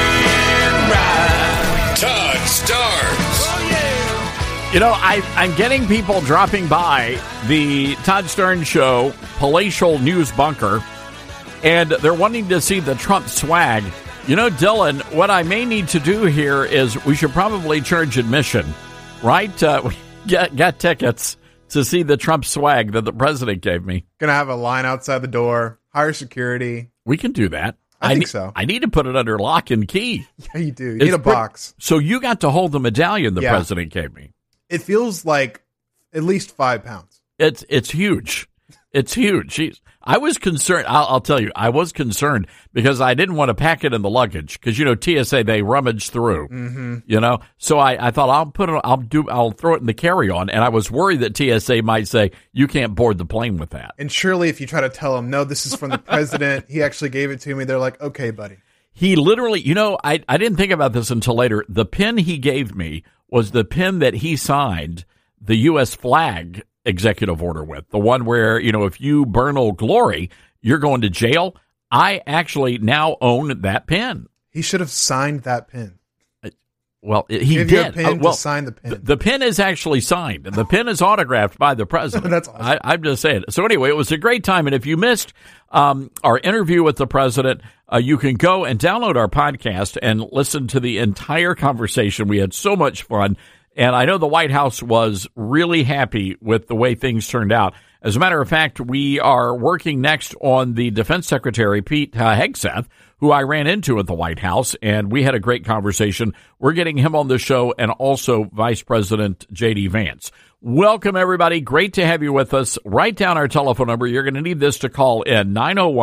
Speaker 3: ride.
Speaker 2: Todd Starnes.
Speaker 3: Oh, yeah.
Speaker 4: I'm getting people dropping by the Todd Starnes Show palatial news bunker, and they're wanting to see the Trump swag. Dylan, what I may need to do here is we should probably charge admission, right? Get tickets to see the Trump swag that the president gave me.
Speaker 12: Gonna have a line outside the door, higher security.
Speaker 4: We can do that.
Speaker 12: I think so.
Speaker 4: I need to put it under lock and key.
Speaker 12: Yeah, you do. You need a box.
Speaker 4: So you got to hold the medallion the president gave me.
Speaker 12: It feels like at least 5 pounds.
Speaker 4: It's huge. It's huge. I was concerned. I'll tell you, I was concerned because I didn't want to pack it in the luggage because TSA, they rummage through.
Speaker 12: Mm-hmm.
Speaker 4: So I thought I'll throw it in the carry-on, and I was worried that TSA might say you can't board the plane with that.
Speaker 12: And surely, if you try to tell them, no, this is from the president, he actually gave it to me, they're like, okay, buddy.
Speaker 4: He literally, I didn't think about this until later. The pen he gave me was the pen that he signed the U.S. flag executive order with, the one where, if you burn Old Glory, you're going to jail. I actually now own that pen.
Speaker 12: He should have signed that pen.
Speaker 4: Well, he
Speaker 12: Give
Speaker 4: did.
Speaker 12: You a pen to sign the pen.
Speaker 4: The pen is actually signed. The pen is autographed by the president.
Speaker 12: That's awesome.
Speaker 4: I'm just saying. So anyway, it was a great time. And if you missed our interview with the president, you can go and download our podcast and listen to the entire conversation. We had so much fun. And I know the White House was really happy with the way things turned out. As a matter of fact, we are working next on the Defense Secretary, Pete Hegseth, who I ran into at the White House, and we had a great conversation. We're getting him on the show, and also Vice President J.D. Vance. Welcome, everybody. Great to have you with us. Write down our telephone number. You're going to need this to call in,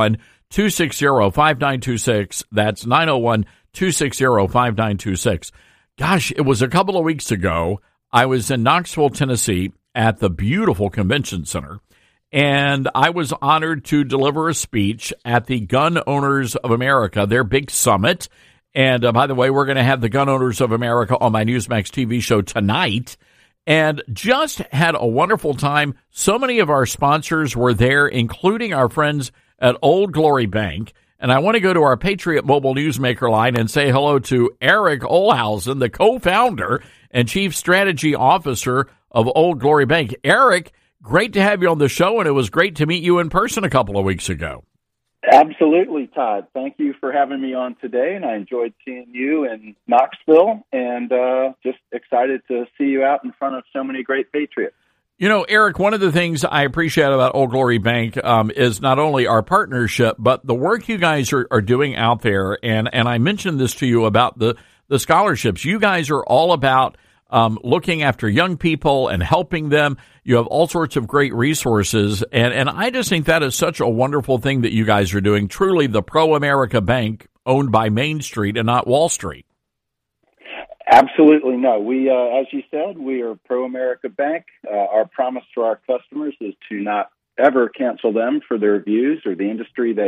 Speaker 4: 901-260-5926. That's 901-260-5926. Gosh, it was a couple of weeks ago. I was in Knoxville, Tennessee, at the beautiful convention center, and I was honored to deliver a speech at the Gun Owners of America, their big summit. And by the way, we're going to have the Gun Owners of America on my Newsmax TV show tonight, and just had a wonderful time. So many of our sponsors were there, including our friends at Old Glory Bank. And I want to go to our Patriot Mobile Newsmaker line and say hello to Eric Olhausen, the co-founder and chief strategy officer of Old Glory Bank. Eric, great to have you on the show, and it was great to meet you in person a couple of weeks ago.
Speaker 13: Absolutely, Todd. Thank you for having me on today, and I enjoyed seeing you in Knoxville, and just excited to see you out in front of so many great patriots.
Speaker 4: Eric, one of the things I appreciate about Old Glory Bank is not only our partnership, but the work you guys are doing out there. And I mentioned this to you about the scholarships. You guys are all about looking after young people and helping them. You have all sorts of great resources. And I just think that is such a wonderful thing that you guys are doing. Truly the pro-America bank owned by Main Street and not Wall Street.
Speaker 13: Absolutely no. We, as you said, we are pro-America Bank. Our promise to our customers is to not ever cancel them for their views or the industry they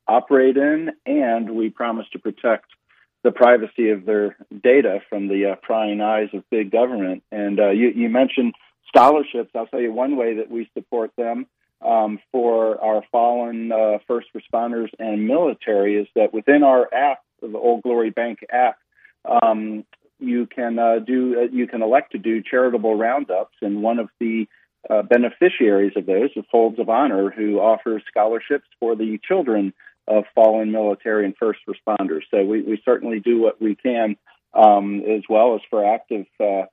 Speaker 13: operate in, and we promise to protect the privacy of their data from the prying eyes of big government. And you mentioned scholarships. I'll tell you one way that we support them for our fallen first responders and military is that within our app, the Old Glory Bank app, you can elect to do charitable roundups, and one of the beneficiaries of those is Folds of Honor, who offers scholarships for the children of fallen military and first responders. So we certainly do what we can, as well as for active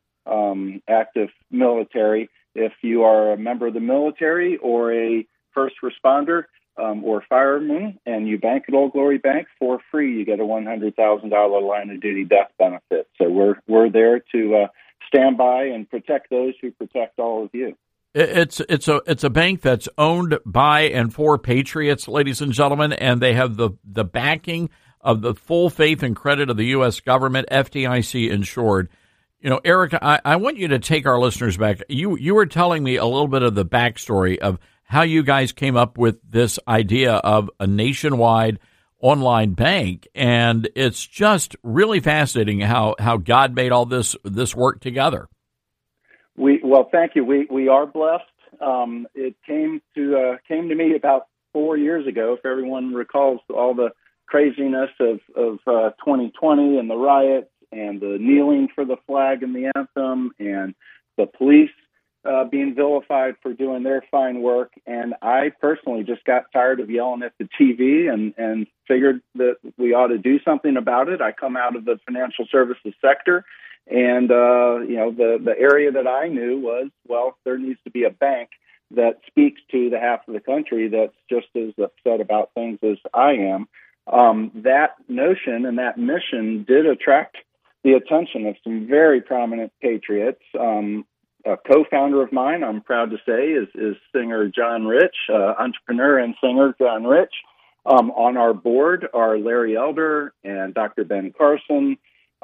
Speaker 13: military. If you are a member of the military or a first responder or fireman and you bank at Old Glory Bank, for free you get a $100,000 line of duty death benefit. So we're there to stand by and protect those who protect all of you.
Speaker 4: It's a bank that's owned by and for patriots, ladies and gentlemen, and they have the backing of the full faith and credit of the U.S. government, FDIC insured. You know, Eric, I want you to take our listeners back. You were telling me a little bit of the backstory of how you guys came up with this idea of a nationwide online bank, and it's just really fascinating how God made all this work together.
Speaker 13: Well, thank you. We are blessed. It came to me about 4 years ago. If everyone recalls all the craziness of 2020 and the riots and the kneeling for the flag and the anthem and the police being vilified for doing their fine work. And I personally just got tired of yelling at the TV and figured that we ought to do something about it. I come out of the financial services sector. And, the area that I knew was, well, there needs to be a bank that speaks to the half of the country that's just as upset about things as I am. That notion and that mission did attract the attention of some very prominent patriots. A co-founder of mine, I'm proud to say, is singer John Rich, entrepreneur and singer John Rich. On our board are Larry Elder and Dr. Ben Carson.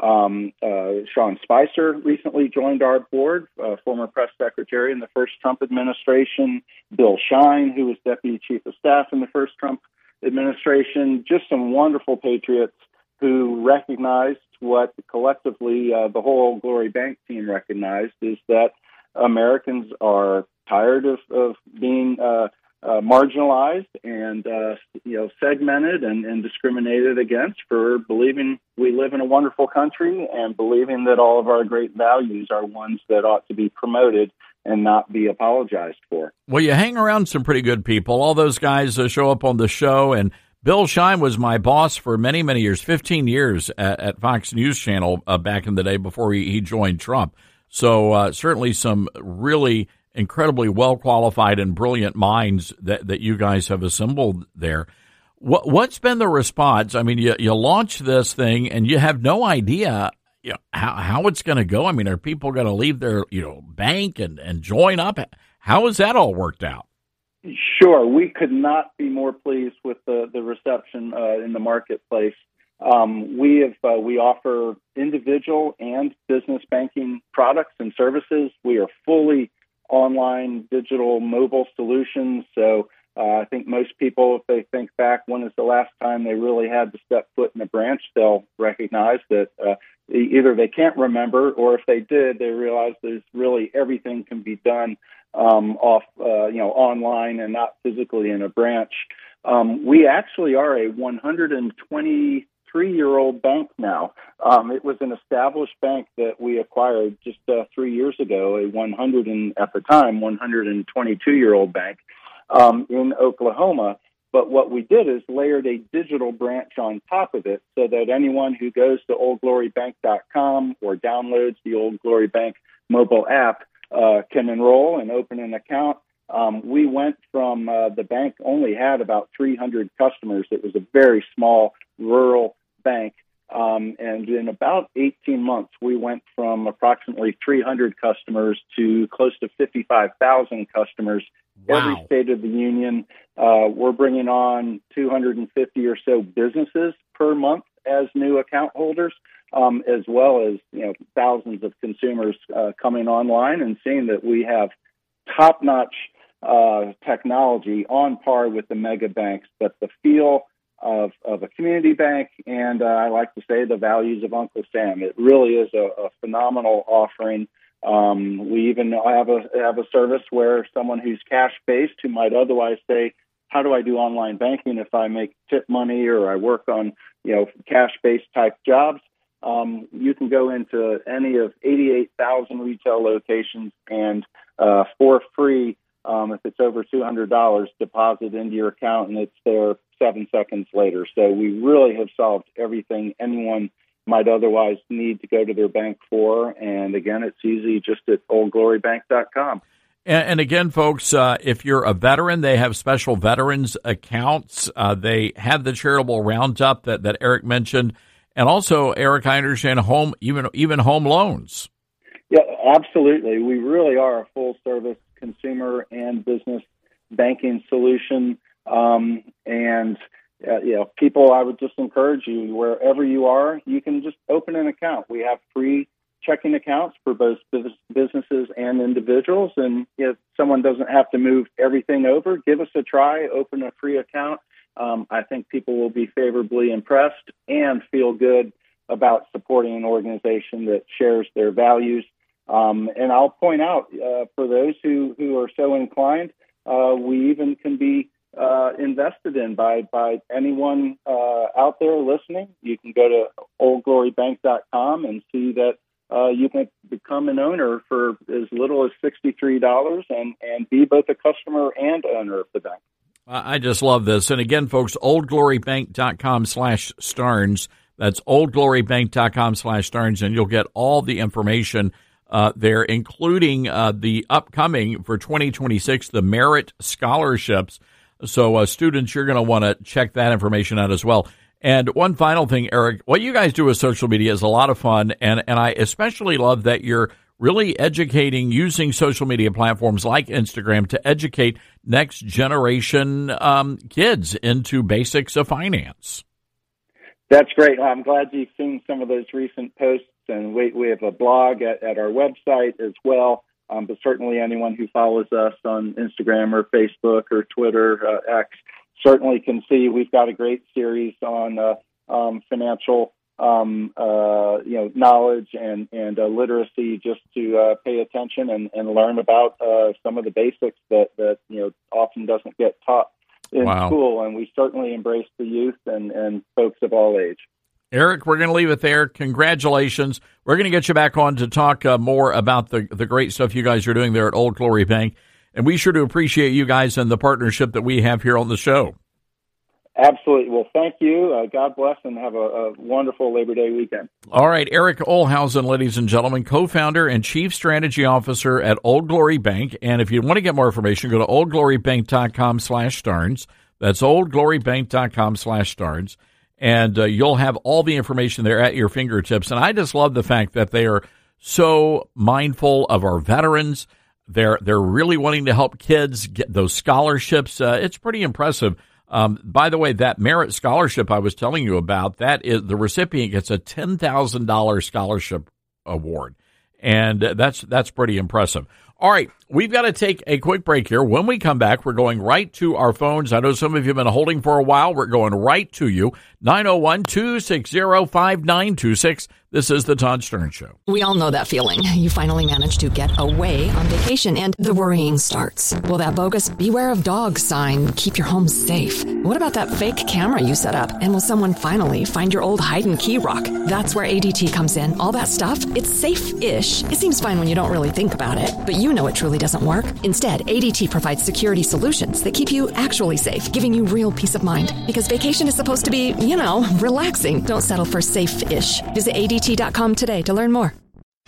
Speaker 13: Sean Spicer recently joined our board, former press secretary in the first Trump administration. Bill Shine, who was deputy chief of staff in the first Trump administration. Just some wonderful patriots who recognized what collectively the whole Old Glory Bank team recognized, is that Americans are tired of being marginalized and segmented and discriminated against for believing we live in a wonderful country and believing that all of our great values are ones that ought to be promoted and not be apologized for.
Speaker 4: Well, you hang around some pretty good people. All those guys show up on the show, and Bill Shine was my boss for many, many years, 15 years at Fox News Channel back in the day before he joined Trump. So certainly some really incredibly well-qualified and brilliant minds that you guys have assembled there. What's been the response? I mean, you launched this thing and you have no idea how it's going to go. I mean, are people going to leave their bank and join up? How has that all worked out?
Speaker 13: Sure. We could not be more pleased with the reception in the marketplace. We offer individual and business banking products and services. We are fully online, digital, mobile solutions. So I think most people, if they think back, when is the last time they really had to step foot in a branch, they'll recognize that either they can't remember, or if they did, they realize there's really everything can be done online and not physically in a branch. We actually are a 123-year-old bank now. It was an established bank that we acquired just 3 years ago, at the time, 122-year-old bank in Oklahoma. But what we did is layered a digital branch on top of it so that anyone who goes to oldglorybank.com or downloads the Old Glory Bank mobile app can enroll and open an account. We went from the bank only had about 300 customers. It was a very small rural bank. And in about 18 months, we went from approximately 300 customers to close to 55,000 customers. Wow. Every state of the union. We're bringing on 250 or so businesses per month as new account holders, as well as thousands of consumers coming online and seeing that we have top-notch technology on par with the mega banks, but the feel of a community bank, and I like to say the values of Uncle Sam. It really is a phenomenal offering. We even have a service where someone who's cash-based, who might otherwise say, how do I do online banking if I make tip money or I work on, cash-based type jobs? You can go into any of 88,000 retail locations and for free, if it's over $200, deposit into your account, and it's there 7 seconds later. So we really have solved everything anyone might otherwise need to go to their bank for. And again, it's easy just at oldglorybank.com.
Speaker 4: And again, folks, if you're a veteran, they have special veterans accounts. They have the charitable roundup that Eric mentioned. And also, Eric, I understand even home loans.
Speaker 13: Yeah, absolutely. We really are a full-service consumer and business banking solution. People, I would just encourage you, wherever you are, you can just open an account. We have free checking accounts for both businesses and individuals. And if someone doesn't have to move everything over, give us a try, open a free account. I think people will be favorably impressed and feel good about supporting an organization that shares their values. And I'll point out, for those who are so inclined, we even can be invested in by anyone out there listening. You can go to oldglorybank.com and see that you can become an owner for as little as $63 and be both a customer and owner of the bank.
Speaker 4: I just love this. And again, folks, oldglorybank.com/Starnes. That's oldglorybank.com/Starnes, and you'll get all the information there, including the upcoming for 2026, the Merit Scholarships. So students, you're going to want to check that information out as well. And one final thing, Eric, what you guys do with social media is a lot of fun, and I especially love that you're really educating using social media platforms like Instagram to educate next generation kids into basics of finance.
Speaker 13: That's great. I'm glad you've seen some of those recent posts, and we have a blog at our website as well. But certainly anyone who follows us on Instagram or Facebook or Twitter, X, certainly can see we've got a great series on financial knowledge and literacy, just to pay attention and learn about some of the basics that often doesn't get taught in school. And we certainly embrace the youth and folks of all age.
Speaker 4: Eric, we're going to leave it there. Congratulations. We're going to get you back on to talk more about the great stuff you guys are doing there at Old Glory Bank. And we sure do appreciate you guys and the partnership that we have here on the show.
Speaker 13: Absolutely. Well, thank you. God bless, and have a wonderful Labor Day weekend.
Speaker 4: All right. Eric Olhausen, ladies and gentlemen, co-founder and chief strategy officer at Old Glory Bank. And if you want to get more information, go to oldglorybank.com/Starnes. That's oldglorybank.com/Starnes. And you'll have all the information there at your fingertips. And I just love the fact that they are so mindful of our veterans. They're really wanting to help kids get those scholarships. It's pretty impressive. By the way, that Merit Scholarship I was telling you about, that is the recipient gets a $10,000 scholarship award. And that's pretty impressive. All right, we've got to take a quick break here. When we come back, we're going right to our phones. I know some of you have been holding for a while. We're going right to you. 901-260-5926. This is the Todd Stern Show.
Speaker 10: We all know that feeling. You finally managed to get away on vacation and the worrying starts. Will that bogus "Beware of Dogs" sign keep your home safe? What about that fake camera you set up? And will someone finally find your old hide and key rock? That's where ADT comes in. All that stuff, it's safe-ish. It seems fine when you don't really think about it, but you know it truly doesn't work. Instead, ADT provides security solutions that keep you actually safe, giving you real peace of mind. Because vacation is supposed to be, relaxing. Don't settle for safe-ish. Visit ADT.com today to learn more.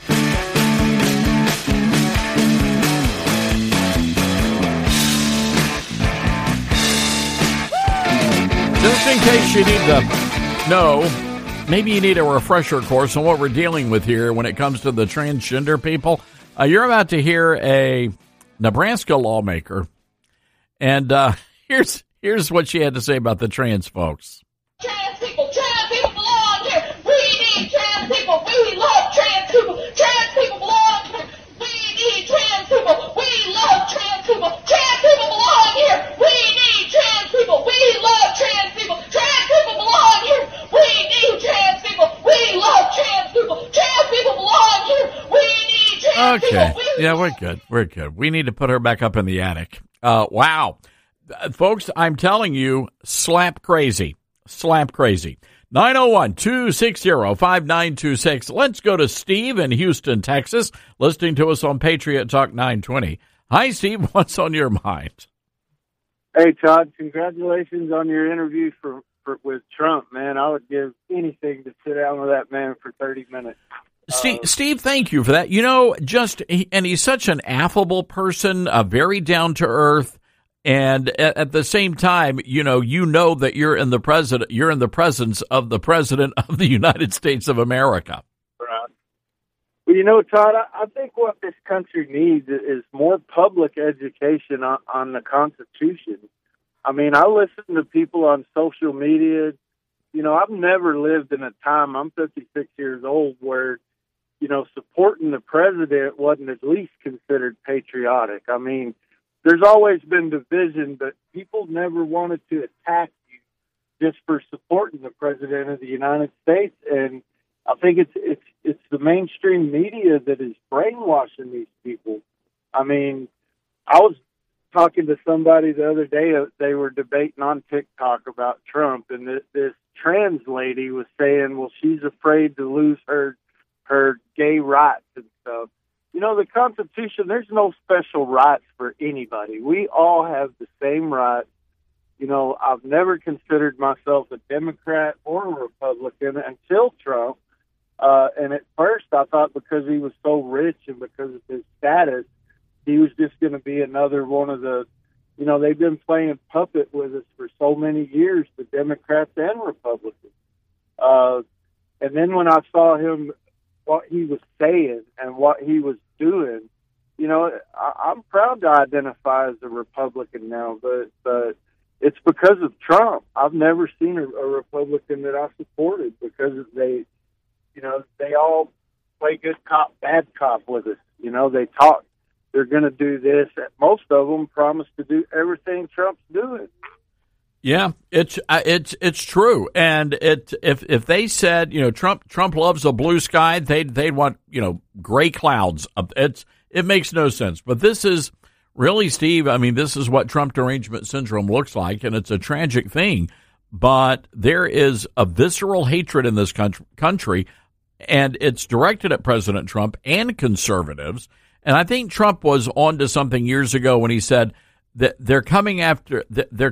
Speaker 4: Just in case you need to know, maybe you need a refresher course on what we're dealing with here when it comes to the transgender people. You're about to hear a Nebraska lawmaker, and here's what she had to say about the trans folks.
Speaker 14: Trans people belong here. We need trans people. We love trans people. Trans people belong here. We need trans people. We love trans people. Trans people belong here. We need trans people. We love trans people. Trans
Speaker 4: Okay. Yeah, we're good. We're good. We need to put her back up in the attic. Wow. Folks, I'm telling you, slap crazy. Slap crazy. 901-260-5926. Let's go to Steve in Houston, Texas, listening to us on Patriot Talk 920. Hi, Steve. What's on your mind?
Speaker 15: Hey, Todd. Congratulations on your interview with Trump, man. I would give anything to sit down with that man for 30 minutes.
Speaker 4: Steve, thank you for that. You know, and he's such an affable person, very down to earth, and at the same time, you know that you're in the presence of the President of the United States of America.
Speaker 15: Right. Well, you know, Todd, I think what this country needs is more public education on the Constitution. I mean, I listen to people on social media. You know, I've never lived in a time, I'm 56 years old, where supporting the president wasn't at least considered patriotic. I mean, there's always been division, but people never wanted to attack you just for supporting the president of the United States. And I think it's the mainstream media that is brainwashing these people. I mean, I was talking to somebody the other day. They were debating on TikTok about Trump, and this trans lady was saying, well, she's afraid to lose her gay rights and stuff. You know, the Constitution, there's no special rights for anybody. We all have the same rights. You know, I've never considered myself a Democrat or a Republican until Trump. And at first I thought because he was so rich and because of his status, he was just going to be another one of the, they've been playing puppet with us for so many years, the Democrats and Republicans. And then when I saw him, what he was saying and what he was doing, I'm proud to identify as a Republican now, but it's because of Trump. I've never seen a Republican that I supported because they all play good cop, bad cop with us. They talk, they're going to do this. Most of them promise to do everything Trump's doing.
Speaker 4: Yeah, it's true, and if they said Trump loves a blue sky, they'd want gray clouds. It makes no sense. But this is really, Steve. I mean, this is what Trump derangement syndrome looks like, and it's a tragic thing. But there is a visceral hatred in this country, and it's directed at President Trump and conservatives. And I think Trump was on to something years ago when he said that they're coming after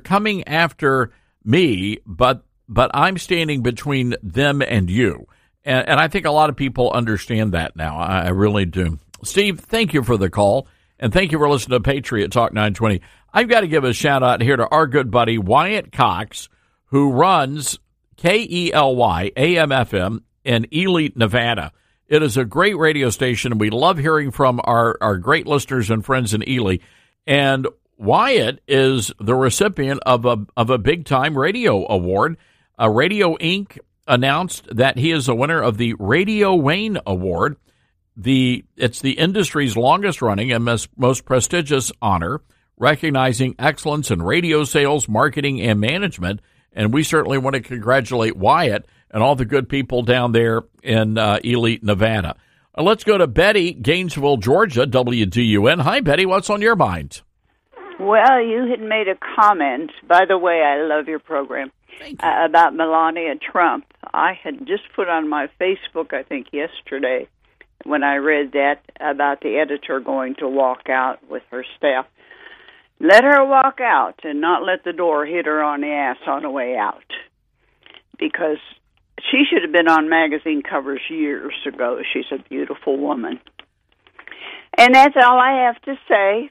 Speaker 4: me, but I'm standing between them and you. And I think a lot of people understand that now. I really do. Steve, thank you for the call, and thank you for listening to Patriot Talk 920. I've got to give a shout-out here to our good buddy Wyatt Cox, who runs KELY AM/FM in Ely, Nevada. It is a great radio station, and we love hearing from our great listeners and friends in Ely. And Wyatt is the recipient of a big-time radio award. Radio Inc. announced that he is a winner of the Radio Wayne Award. It's the industry's longest-running and most prestigious honor, recognizing excellence in radio sales, marketing, and management. And we certainly want to congratulate Wyatt and all the good people down there in Ely, Nevada. Let's go to Betty, Gainesville, Georgia, WDUN. Hi, Betty. What's on your mind?
Speaker 16: Well, you had made a comment. By the way, I love your program, about Melania Trump. I had just put on my Facebook, I think yesterday, when I read that, about the editor going to walk out with her staff. Let her walk out and not let the door hit her on the ass on the way out. Because she should have been on magazine covers years ago. She's a beautiful woman. And that's all I have to say.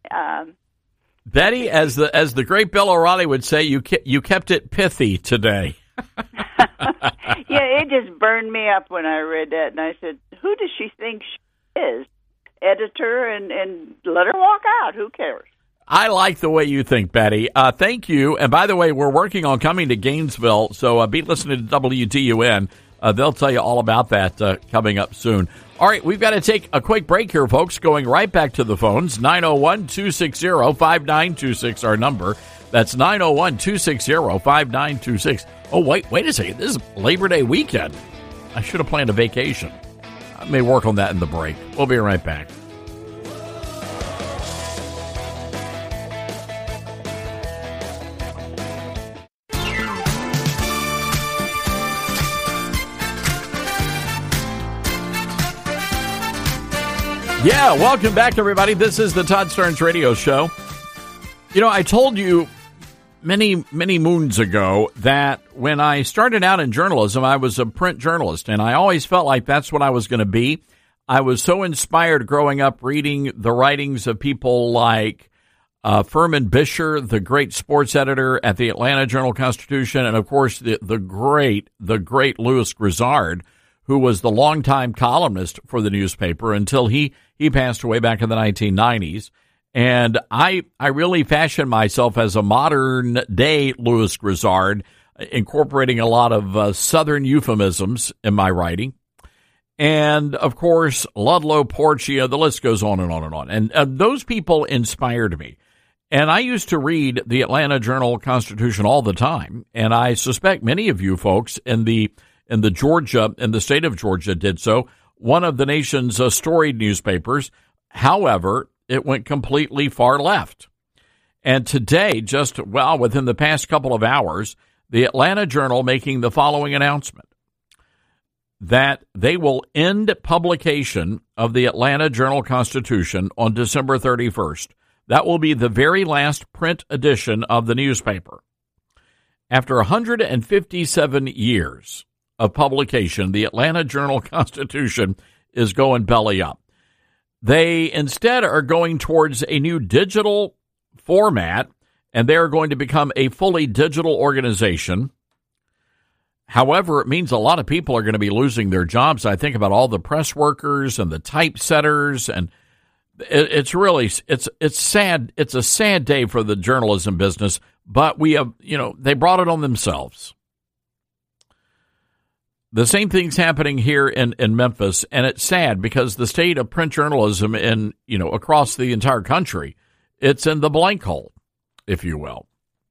Speaker 4: Betty, as the great Bill O'Reilly would say, you kept it pithy today.
Speaker 16: Yeah, it just burned me up when I read that, and I said, who does she think she is? Editor, and let her walk out. Who cares?
Speaker 4: I like the way you think, Betty. Thank you. And by the way, we're working on coming to Gainesville, so be listening to WDUN. They'll tell you all about that coming up soon. All right, we've got to take a quick break here, folks. Going right back to the phones, 901-260-5926, our number. That's 901-260-5926. Oh, wait a second. This is Labor Day weekend. I should have planned a vacation. I may work on that in the break. We'll be right back. Yeah, welcome back, everybody. This is the Todd Starnes Radio Show. You know, I told you many, many moons ago that when I started out in journalism, I was a print journalist, and I always felt like that's what I was going to be. I was so inspired growing up reading the writings of people like Furman Bisher, the great sports editor at the Atlanta Journal-Constitution, and, of course, the great Louis Grizzard, who was the longtime columnist for the newspaper until he passed away back in the 1990s. And I really fashioned myself as a modern-day Louis Grizzard, incorporating a lot of Southern euphemisms in my writing. And, of course, Ludlow, Portia, the list goes on and on and on. And those people inspired me. And I used to read the Atlanta Journal-Constitution all the time, and I suspect many of you folks in the state of Georgia did so, one of the nation's storied newspapers. However, it went completely far left. And today, within the past couple of hours, the Atlanta Journal making the following announcement, that they will end publication of the Atlanta Journal-Constitution on December 31st. That will be the very last print edition of the newspaper. After 157 years of publication, the Atlanta Journal-Constitution is going belly up. They instead are going towards a new digital format, and they are going to become a fully digital organization. However, it means a lot of people are going to be losing their jobs. I think about all the press workers and the typesetters, and it's sad. It's a sad day for the journalism business, but they brought it on themselves. The same thing's happening here in Memphis, and it's sad because the state of print journalism across the entire country, it's in the blank hole, if you will.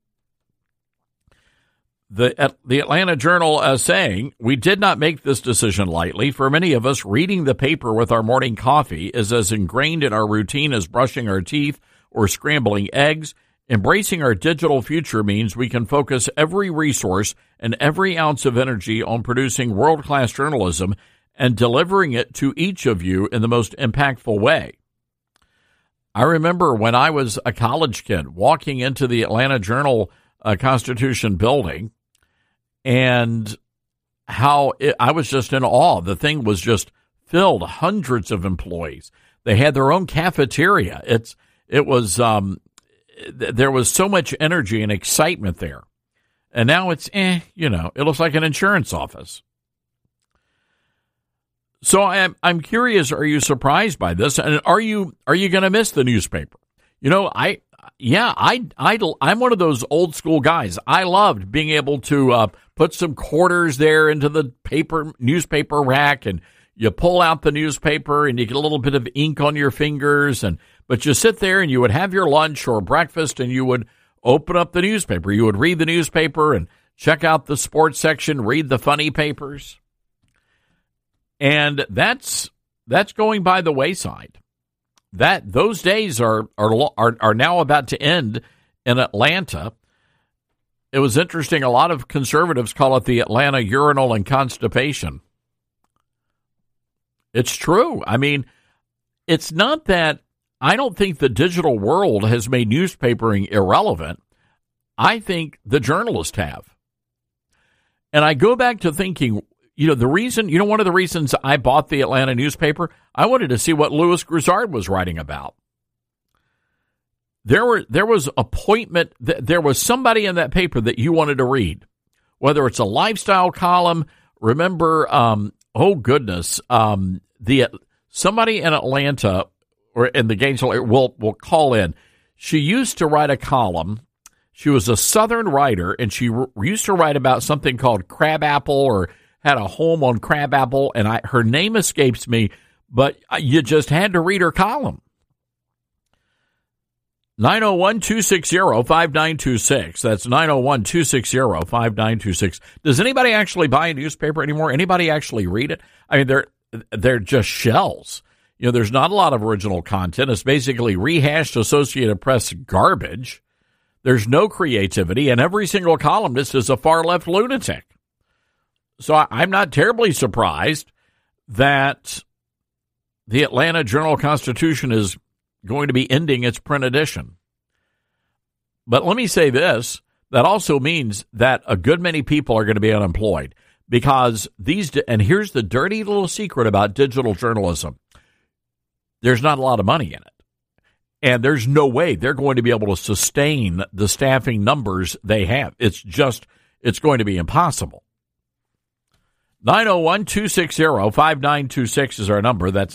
Speaker 4: The Atlanta Journal saying, we did not make this decision lightly. For many of us, reading the paper with our morning coffee is as ingrained in our routine as brushing our teeth or scrambling eggs. Embracing our digital future means we can focus every resource and every ounce of energy on producing world-class journalism and delivering it to each of you in the most impactful way. I remember when I was a college kid walking into the Atlanta Journal-Constitution building, and I was just in awe. The thing was just filled, hundreds of employees. They had their own cafeteria. There was so much energy and excitement there. And now it's, it looks like an insurance office. So I'm curious, are you surprised by this? And are you going to miss the newspaper? I'm one of those old school guys. I loved being able to put some quarters there into the newspaper rack, and you pull out the newspaper and you get a little bit of ink on your fingers, but you sit there and you would have your lunch or breakfast and you would open up the newspaper. You would read the newspaper and check out the sports section, read the funny papers. And that's going by the wayside. Those days are now about to end in Atlanta. It was interesting. A lot of conservatives call it the Atlanta urinal and constipation. It's true. I mean, it's not that I don't think the digital world has made newspapering irrelevant. I think the journalists have. And I go back to thinking, one of the reasons I bought the Atlanta newspaper, I wanted to see what Louis Grizzard was writing about. There was somebody in that paper that you wanted to read, whether it's a lifestyle column. Remember, somebody in Atlanta or in the Gainesville area will call in. She used to write a column. She was a Southern writer, and she used to write about something called crabapple, or had a home on crabapple, and her name escapes me, but you just had to read her column. 901-260-5926. That's 901-260-5926. Does anybody actually buy a newspaper anymore? Anybody actually read it? I mean, they're just shells. There's not a lot of original content. It's basically rehashed Associated Press garbage. There's no creativity, and every single columnist is a far-left lunatic. So I'm not terribly surprised that the Atlanta Journal-Constitution is going to be ending its print edition. But let me say this, that also means that a good many people are going to be unemployed because and here's the dirty little secret about digital journalism. There's not a lot of money in it. And there's no way they're going to be able to sustain the staffing numbers they have. It's going to be impossible. 901-260-5926 is our number. That's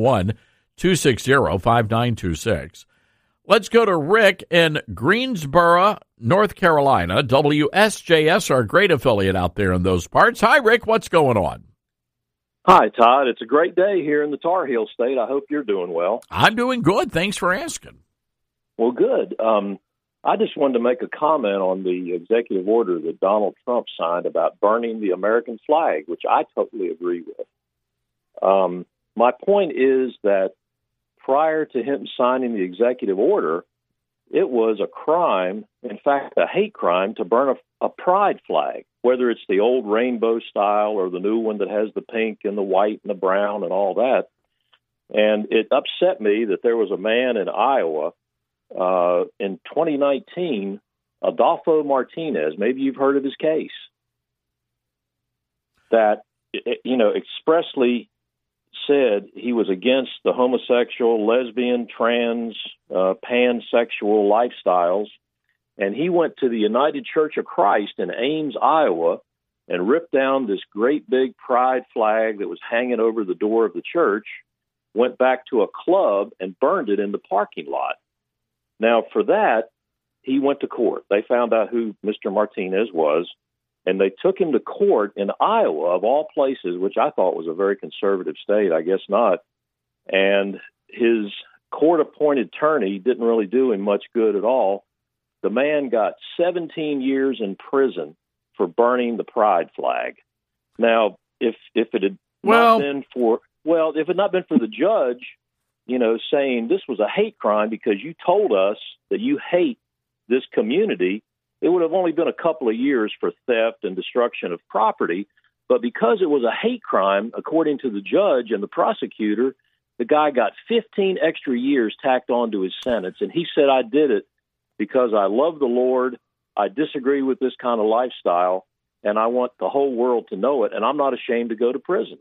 Speaker 4: 901-260-5926. Let's go to Rick in Greensboro, North Carolina. WSJS, our great affiliate out there in those parts. Hi, Rick. What's going on?
Speaker 17: Hi, Todd. It's a great day here in the Tar Heel State. I hope you're doing well.
Speaker 4: I'm doing good. Thanks for asking.
Speaker 17: Well, good. I just wanted to make a comment on the executive order that Donald Trump signed about burning the American flag, which I totally agree with. My point is that prior to him signing the executive order, it was a crime, in fact, a hate crime, to burn a pride flag, whether it's the old rainbow style or the new one that has the pink and the white and the brown and all that. And it upset me that there was a man in Iowa in 2019, Adolfo Martinez, maybe you've heard of his case, that, expressly said he was against the homosexual, lesbian, trans, pansexual lifestyles. And he went to the United Church of Christ in Ames, Iowa, and ripped down this great big pride flag that was hanging over the door of the church, went back to a club and burned it in the parking lot. Now, for that, he went to court. They found out who Mr. Martinez was, and they took him to court in Iowa, of all places, which I thought was a very conservative state. I guess not. And his court-appointed attorney didn't really do him much good at all. The man got 17 years in prison for burning the pride flag. Now, if it had not been for the judge, saying this was a hate crime because you told us that you hate this community, it would have only been a couple of years for theft and destruction of property. But because it was a hate crime, according to the judge and the prosecutor, the guy got 15 extra years tacked onto his sentence. And he said, I did it because I love the Lord. I disagree with this kind of lifestyle, and I want the whole world to know it. And I'm not ashamed to go to prison.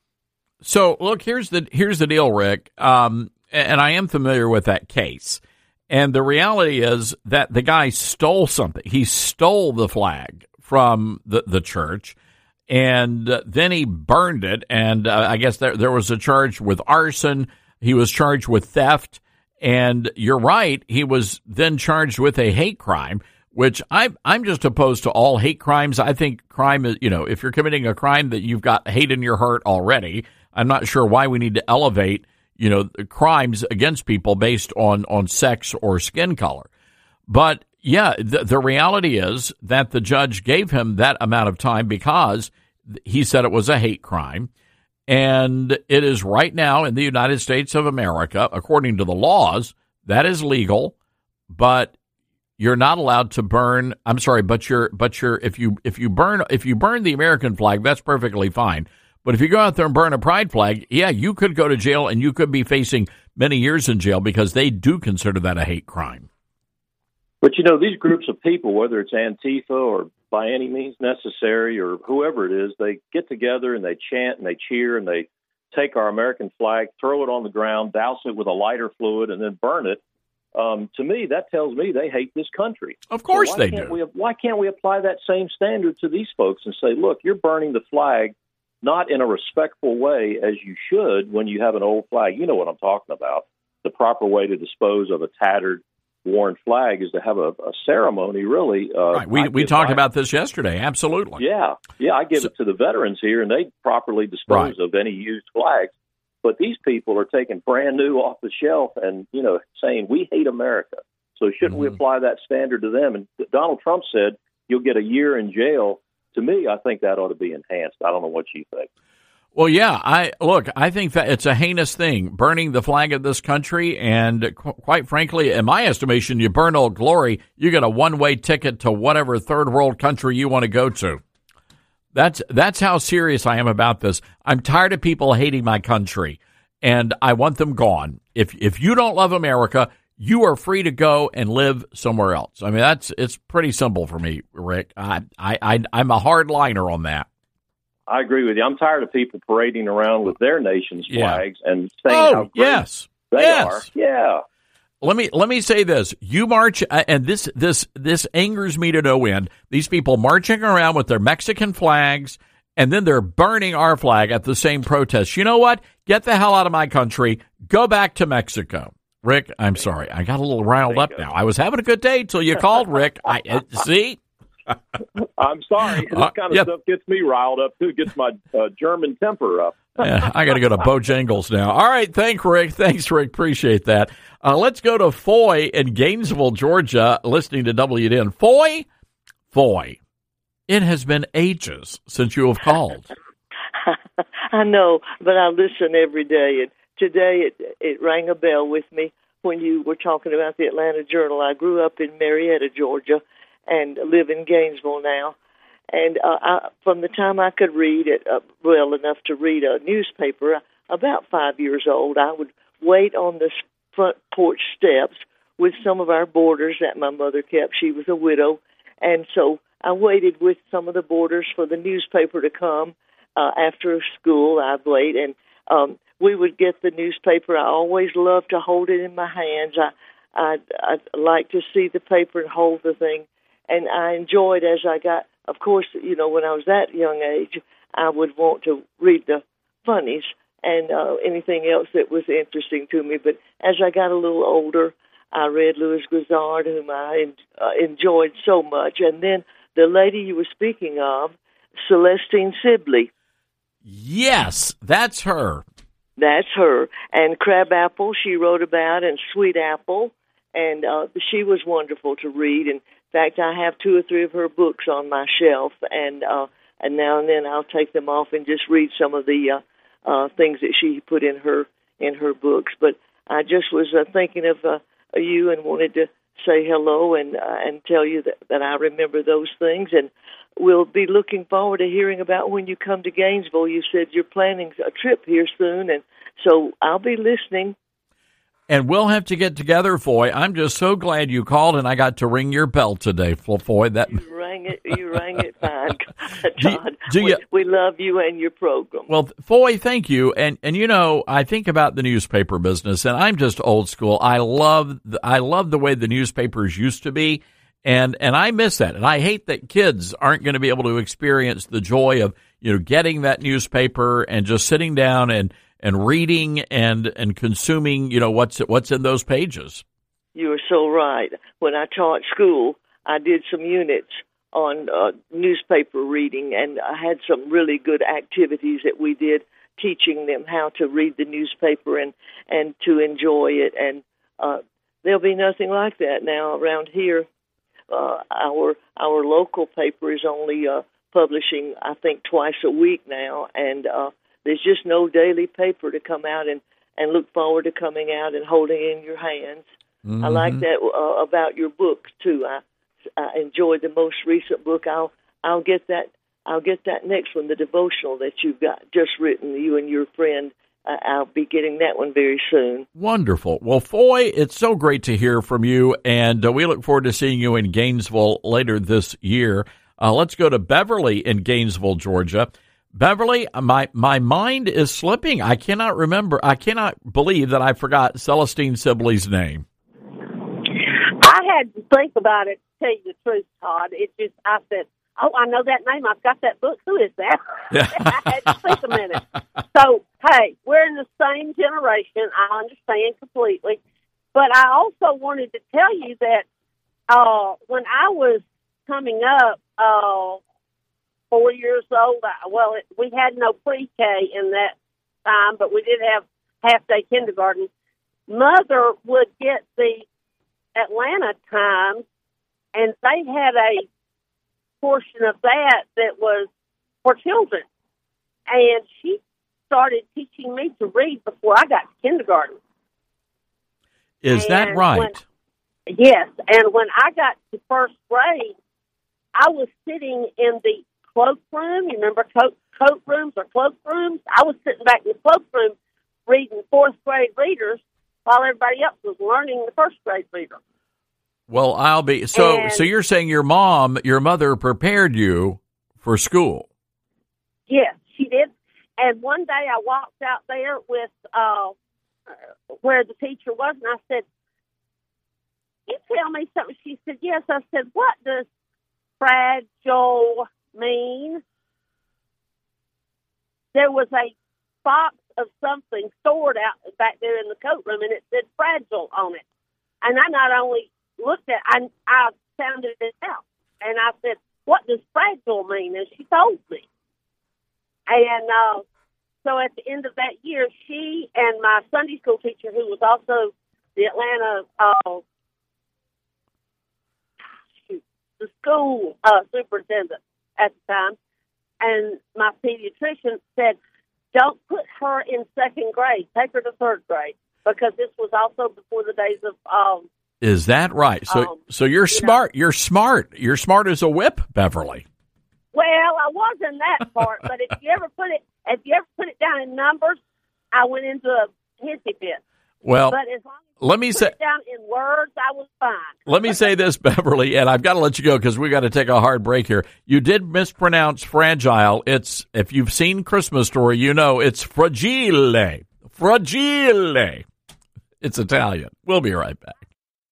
Speaker 4: So, look, here's the deal, Rick, and I am familiar with that case. And the reality is that the guy stole something. He stole the flag from the church, and then he burned it. And I guess there was a charge with arson. He was charged with theft. And you're right, he was then charged with a hate crime, which I'm just opposed to all hate crimes. I think crime is, if you're committing a crime that you've got hate in your heart already, I'm not sure why we need to elevate crimes against people based on sex or skin color. But, yeah, the reality is that the judge gave him that amount of time because he said it was a hate crime. And it is right now in the United States of America, according to the laws, that is legal, but you're not allowed to burn. I'm sorry, but if you burn the American flag, that's perfectly fine. But if you go out there and burn a pride flag, yeah, you could go to jail and you could be facing many years in jail because they do consider that a hate crime.
Speaker 17: But, these groups of people, whether it's Antifa or by any means necessary or whoever it is, they get together and they chant and they cheer and they take our American flag, throw it on the ground, douse it with a lighter fluid, and then burn it. To me, that tells me they hate this country.
Speaker 4: Of course they do.
Speaker 17: Why can't we apply that same standard to these folks and say, look, you're burning the flag not in a respectful way as you should when you have an old flag. You know what I'm talking about. The proper way to dispose of a tattered, worn flag is to have a ceremony, really.
Speaker 4: Right. We talked about this yesterday. Absolutely.
Speaker 17: Yeah. I give it to the veterans here, and they properly dispose of any used flags. But these people are taking brand new off the shelf and, saying we hate America. So shouldn't we apply that standard to them? And Donald Trump said you'll get a year in jail. To me, I think that ought to be enhanced. I don't know what you think.
Speaker 4: Well, yeah, I think that it's a heinous thing, burning the flag of this country, and quite frankly, in my estimation, you burn Old Glory, you get a one-way ticket to whatever third world country you want to go to. That's how serious I am about this. I'm tired of people hating my country, and I want them gone. If you don't love America, you are free to go and live somewhere else. I mean, it's pretty simple for me, Rick. I'm a hard liner on that.
Speaker 17: I agree with you. I'm tired of people parading around with their nation's flags and saying how great they are. Yeah.
Speaker 4: Let me say this: you march, and this angers me to no end. These people marching around with their Mexican flags, and then they're burning our flag at the same protest. You know what? Get the hell out of my country. Go back to Mexico. Rick, I'm sorry. I got a little riled up now. I was having a good day till you called, Rick. See?
Speaker 17: I'm sorry. This kind of stuff gets me riled up, too. It gets my German temper up.
Speaker 4: Yeah, I got to go to Bojangles now. All right. Thanks, Rick. Appreciate that. Let's go to Foy in Gainesville, Georgia, listening to WDN. Foy, it has been ages since you have called.
Speaker 18: I know, but I listen every day. And today it rang a bell with me when you were talking about the Atlanta Journal. I grew up in Marietta, Georgia, and live in Gainesville now. And from the time I could read it well enough to read a newspaper, about 5 years old, I would wait on the front porch steps with some of our boarders that my mother kept. She was a widow. And so I waited with some of the boarders for the newspaper to come after school. I'd wait, and we would get the newspaper. I always loved to hold it in my hands. I'd like to see the paper and hold the thing. And I enjoyed as I got, of course, you know, when I was that young age, I would want to read the funnies and anything else that was interesting to me. But as I got a little older, I read Louis Grizzard, whom I enjoyed so much. And then the lady you were speaking of, Celestine Sibley.
Speaker 4: Yes, that's her.
Speaker 18: That's her. And Crabapple, she wrote about, and Sweet Apple. And she was wonderful to read. In fact, I have 2 or 3 of her books on my shelf, and now and then I'll take them off and just read some of the things that she put in her books. But I just was thinking of you and wanted to say hello and tell you that I remember those things, and we'll be looking forward to hearing about when you come to Gainesville. You said you're planning a trip here soon, and so I'll be listening.
Speaker 4: And we'll have to get together, Foy. I'm just so glad you called, and I got to ring your bell today, Foy.
Speaker 18: You rang it fine, Todd. We love you and your program.
Speaker 4: Well, Foy, thank you. And you know, I think about the newspaper business, and I'm just old school. I love the way the newspapers used to be, and I miss that. And I hate that kids aren't going to be able to experience the joy of, you know, getting that newspaper and just sitting down and reading and consuming, you know, what's in those pages.
Speaker 18: You are so right. When I taught school, I did some units on newspaper reading, and I had some really good activities that we did, teaching them how to read the newspaper and to enjoy it. And there'll be nothing like that now around here. Our local paper is only publishing, I think, twice a week now, and there's just no daily paper to come out and look forward to coming out and holding in your hands. Mm-hmm. I like that about your book too. I enjoyed the most recent book. I'll get that next one, the devotional that you've got just written, you and your friend. I'll be getting that one very soon.
Speaker 4: Wonderful. Well, Foy, it's so great to hear from you, and we look forward to seeing you in Gainesville later this year. Let's go to Beverly in Gainesville, Georgia. Beverly, my mind is slipping. I cannot remember. I cannot believe that I forgot Celestine Sibley's name.
Speaker 7: I had to think about it, to tell you the truth, Todd. It just, I said, oh, I know that name. I've got that book. Who is that? I had to think a minute. So, hey, we're in the same generation. I understand completely. But I also wanted to tell you that when I was coming up, 4 years old. We had no pre-K in that time, but we did have half-day kindergarten. Mother would get the Atlanta Times, and they had a portion of that was for children. And she started teaching me to read before I got to kindergarten.
Speaker 4: Is that right?
Speaker 7: Yes. And when I got to first grade, I was sitting in the cloakroom. You remember coat rooms or cloakrooms? I was sitting back in the cloakroom
Speaker 19: reading fourth grade readers while everybody else was learning the first grade reader.
Speaker 4: Well, so you're saying your mother prepared you for school.
Speaker 19: Yes, she did. And one day I walked out there with where the teacher was, and I said, "You tell me something." She said, "Yes." I said, "What does fragile mean?" There was a box of something stored out back there in the coat room, and it said fragile on it. And I not only looked at I sounded it out, and I said, "What does fragile mean?" And she told me. And so at the end of that year, she and my Sunday school teacher, who was also the Atlanta the school superintendent at the time, and my pediatrician said, "Don't put her in second grade. Take her to third grade," because this was also before the days of
Speaker 4: Is that right? So you're smart. You're smart. You're smart as a whip, Beverly.
Speaker 19: Well, I was in that part, but if you ever put it down in numbers, I went into a hissy fit.
Speaker 4: Well,
Speaker 19: but as long as
Speaker 4: let me
Speaker 19: you
Speaker 4: say
Speaker 19: put it down in words, I was fine.
Speaker 4: Let me say this, Beverly, and I've got to let you go because we got to take a hard break here. You did mispronounce fragile. It's, if you've seen Christmas Story, you know it's fragile. Fragile. It's Italian. We'll be right back.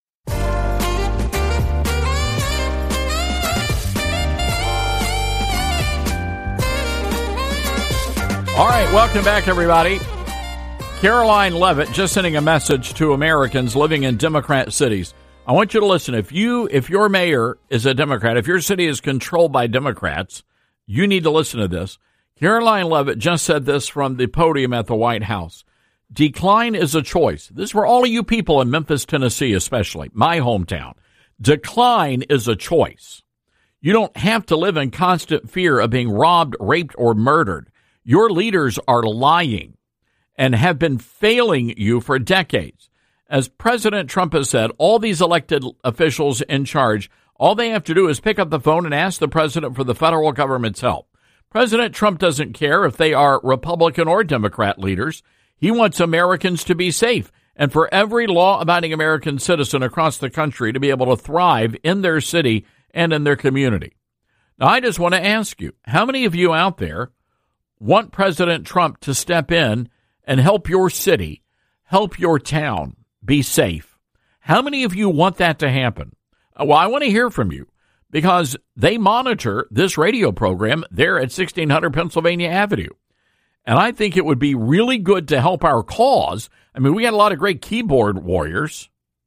Speaker 4: All right, welcome back, everybody. Caroline Levitt just sending a message to Americans living in Democrat cities. I want you to listen. If your mayor is a Democrat, if your city is controlled by Democrats, you need to listen to this. Caroline Levitt just said this from the podium at the White House. Decline is a choice. This is for all of you people in Memphis, Tennessee, especially, my hometown. Decline is a choice. You don't have to live in constant fear of being robbed, raped, or murdered. Your leaders are lying and have been failing you for decades. As President Trump has said, all these elected officials in charge, all they have to do is pick up the phone and ask the president for the federal government's help. President Trump doesn't care if they are Republican or Democrat leaders. He wants Americans to be safe and for every law-abiding American citizen across the country to be able to thrive in their city and in their community. Now, I just want to ask you, how many of you out there want President Trump to step in and help your city, help your town be safe? How many of you want that to happen? Well, I want to hear from you because they monitor this radio program there at 1600 Pennsylvania Avenue. And I think it would be really good to help our cause. I mean, we got a lot of great keyboard warriors,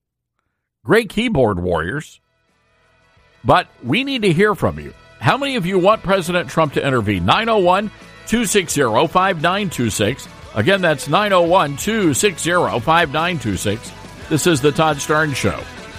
Speaker 4: but we need to hear from you. How many of you want President Trump to intervene? 901-260-5926. Again, that's 901-260-5926. This is the Todd Stern Show.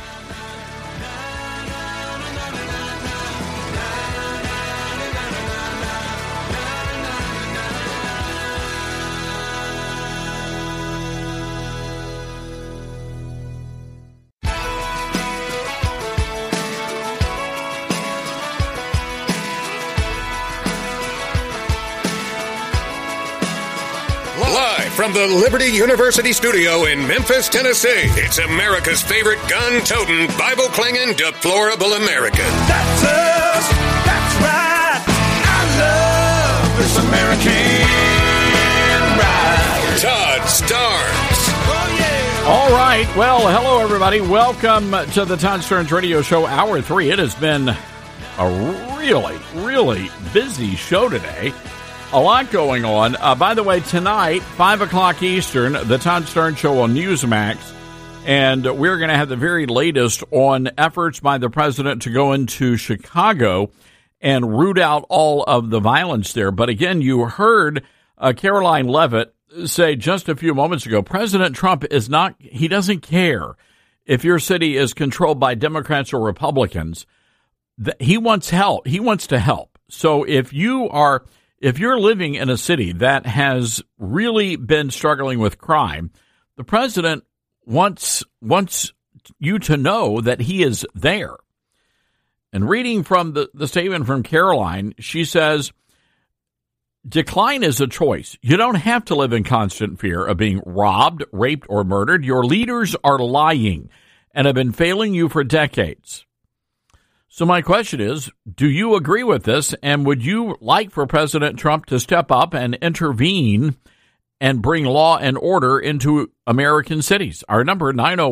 Speaker 2: From the Liberty University studio in Memphis, Tennessee, it's America's favorite gun-toting, Bible-clinging, deplorable American.
Speaker 3: That's us. That's right. I love this American ride.
Speaker 2: Todd Starnes.
Speaker 3: Oh, yeah.
Speaker 4: All right. Well, hello, everybody. Welcome to the Todd Starnes Radio Show, Hour 3. It has been a really, really busy show today. A lot going on. By the way, tonight, 5 o'clock Eastern, the Todd Stern Show on Newsmax, and we're going to have the very latest on efforts by the president to go into Chicago and root out all of the violence there. But again, you heard Caroline Levitt say just a few moments ago, President Trump he doesn't care if your city is controlled by Democrats or Republicans. He wants help. He wants to help. So if you're living in a city that has really been struggling with crime, the president wants you to know that he is there. And reading from the statement from Caroline, she says, decline is a choice. You don't have to live in constant fear of being robbed, raped, or murdered. Your leaders are lying and have been failing you for decades. So my question is, do you agree with this? And would you like for President Trump to step up and intervene and bring law and order into American cities? Our number,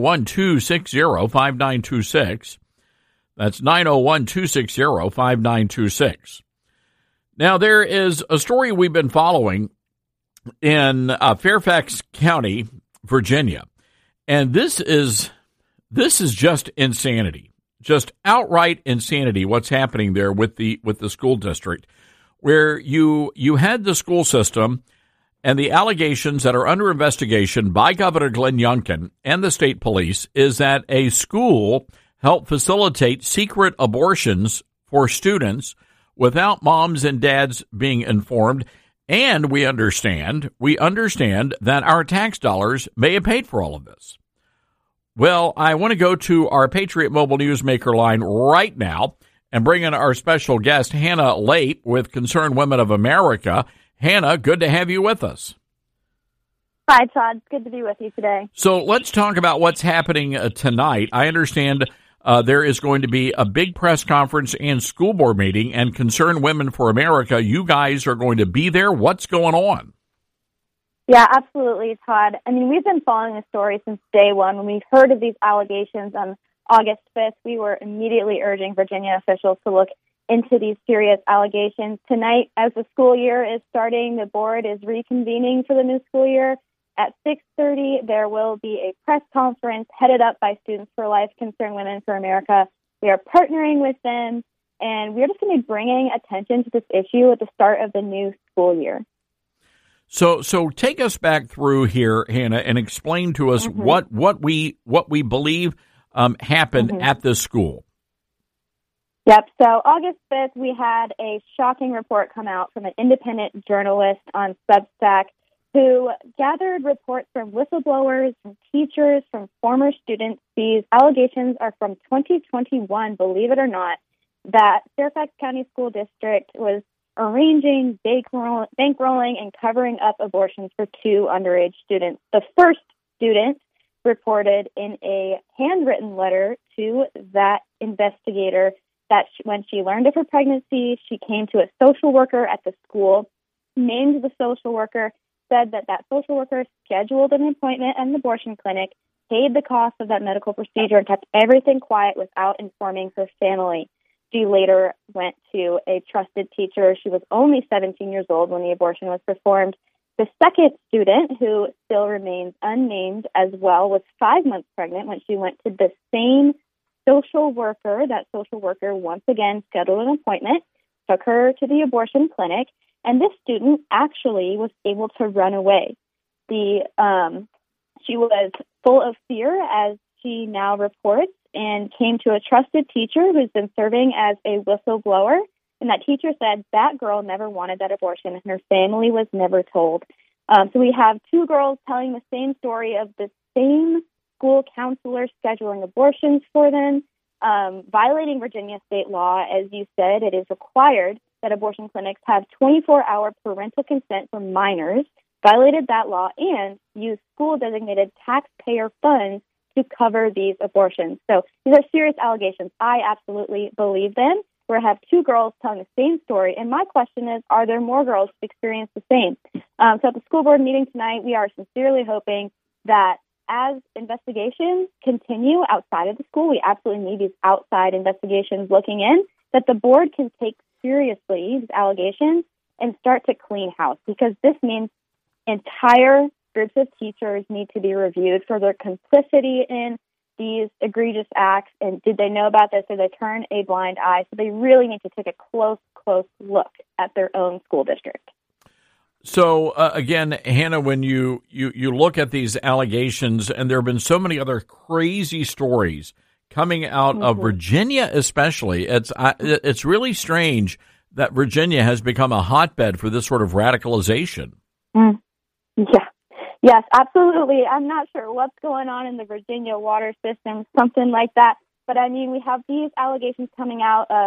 Speaker 4: 901-260-5926. That's 901-260-5926. Now, there is a story we've been following in Fairfax County, Virginia, and this is just insanity. Just outright insanity what's happening there with the school district, where you had the school system and the allegations that are under investigation by Governor Glenn Youngkin and the state police is that a school helped facilitate secret abortions for students without moms and dads being informed. And we understand that our tax dollars may have paid for all of this. Well, I want to go to our Patriot Mobile Newsmaker line right now and bring in our special guest, Hannah Lape with Concerned Women of America. Hannah, good to have you with us.
Speaker 20: Hi, Todd. It's good to be with you today.
Speaker 4: So let's talk about what's happening tonight. I understand there is going to be a big press conference and school board meeting, and Concerned Women for America, you guys are going to be there. What's going on?
Speaker 20: Yeah, absolutely, Todd. I mean, we've been following the story since day one. When we heard of these allegations on August 5th, we were immediately urging Virginia officials to look into these serious allegations. Tonight, as the school year is starting, the board is reconvening for the new school year. At 6:30, there will be a press conference headed up by Students for Life, Concerned Women for America. We are partnering with them, and we're just going to be bringing attention to this issue at the start of the new school year.
Speaker 4: So take us back through here, Hannah, and explain to us what we believe happened at this school.
Speaker 20: Yep. So August 5th, we had a shocking report come out from an independent journalist on Substack who gathered reports from whistleblowers, from teachers, from former students. These allegations are from 2021, believe it or not, that Fairfax County School District was arranging, bankrolling, and covering up abortions for 2 underage students. The first student reported in a handwritten letter to that investigator that when she learned of her pregnancy, she came to a social worker at the school, named the social worker, said that social worker scheduled an appointment at an abortion clinic, paid the cost of that medical procedure, and kept everything quiet without informing her family. She later went to a trusted teacher. She was only 17 years old when the abortion was performed. The second student, who still remains unnamed as well, was 5 months pregnant when she went to the same social worker. That social worker once again scheduled an appointment, took her to the abortion clinic, and this student actually was able to run away. She was full of fear, as she now reports, and came to a trusted teacher who's been serving as a whistleblower. And that teacher said that girl never wanted that abortion, and her family was never told. So we have 2 girls telling the same story of the same school counselor scheduling abortions for them, violating Virginia state law. As you said, it is required that abortion clinics have 24-hour parental consent for minors, violated that law, and used school-designated taxpayer funds to cover these abortions. So these are serious allegations. I absolutely believe them. We have 2 girls telling the same story, and my question is, are there more girls who experience the same? So at the school board meeting tonight, we are sincerely hoping that as investigations continue outside of the school, we absolutely need these outside investigations looking in, that the board can take seriously these allegations and start to clean house, because this means entire groups of teachers need to be reviewed for their complicity in these egregious acts, and did they know about this, or they turn a blind eye? So they really need to take a close look at their own school district.
Speaker 4: So, again, Hannah, when you look at these allegations, and there have been so many other crazy stories coming out of Virginia especially, it's really strange that Virginia has become a hotbed for this sort of radicalization.
Speaker 20: Yeah. Yes, absolutely. I'm not sure what's going on in the Virginia water system, something like that. But, I mean, we have these allegations coming out of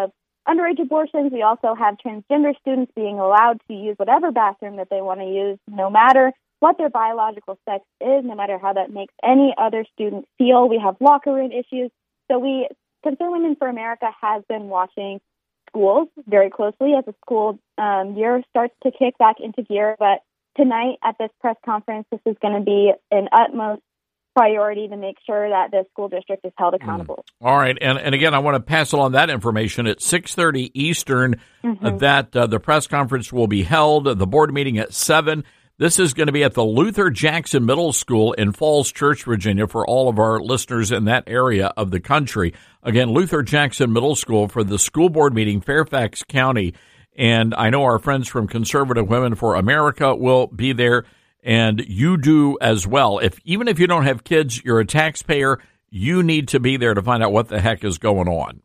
Speaker 20: underage abortions. We also have transgender students being allowed to use whatever bathroom that they want to use, no matter what their biological sex is, no matter how that makes any other student feel. We have locker room issues. So Concerned Women for America has been watching schools very closely as the school year starts to kick back into gear. But tonight at this press conference, this is going to be an utmost priority to make sure that the school district is held accountable.
Speaker 4: All right. And again, I want to pass along that information at 6:30 Eastern that the press conference will be held, the board meeting at 7. This is going to be at the Luther Jackson Middle School in Falls Church, Virginia, for all of our listeners in that area of the country. Again, Luther Jackson Middle School for the school board meeting, Fairfax County. And I know our friends from Conservative Women for America will be there, and you do as well. Even if you don't have kids, you're a taxpayer, you need to be there to find out what the heck is going on.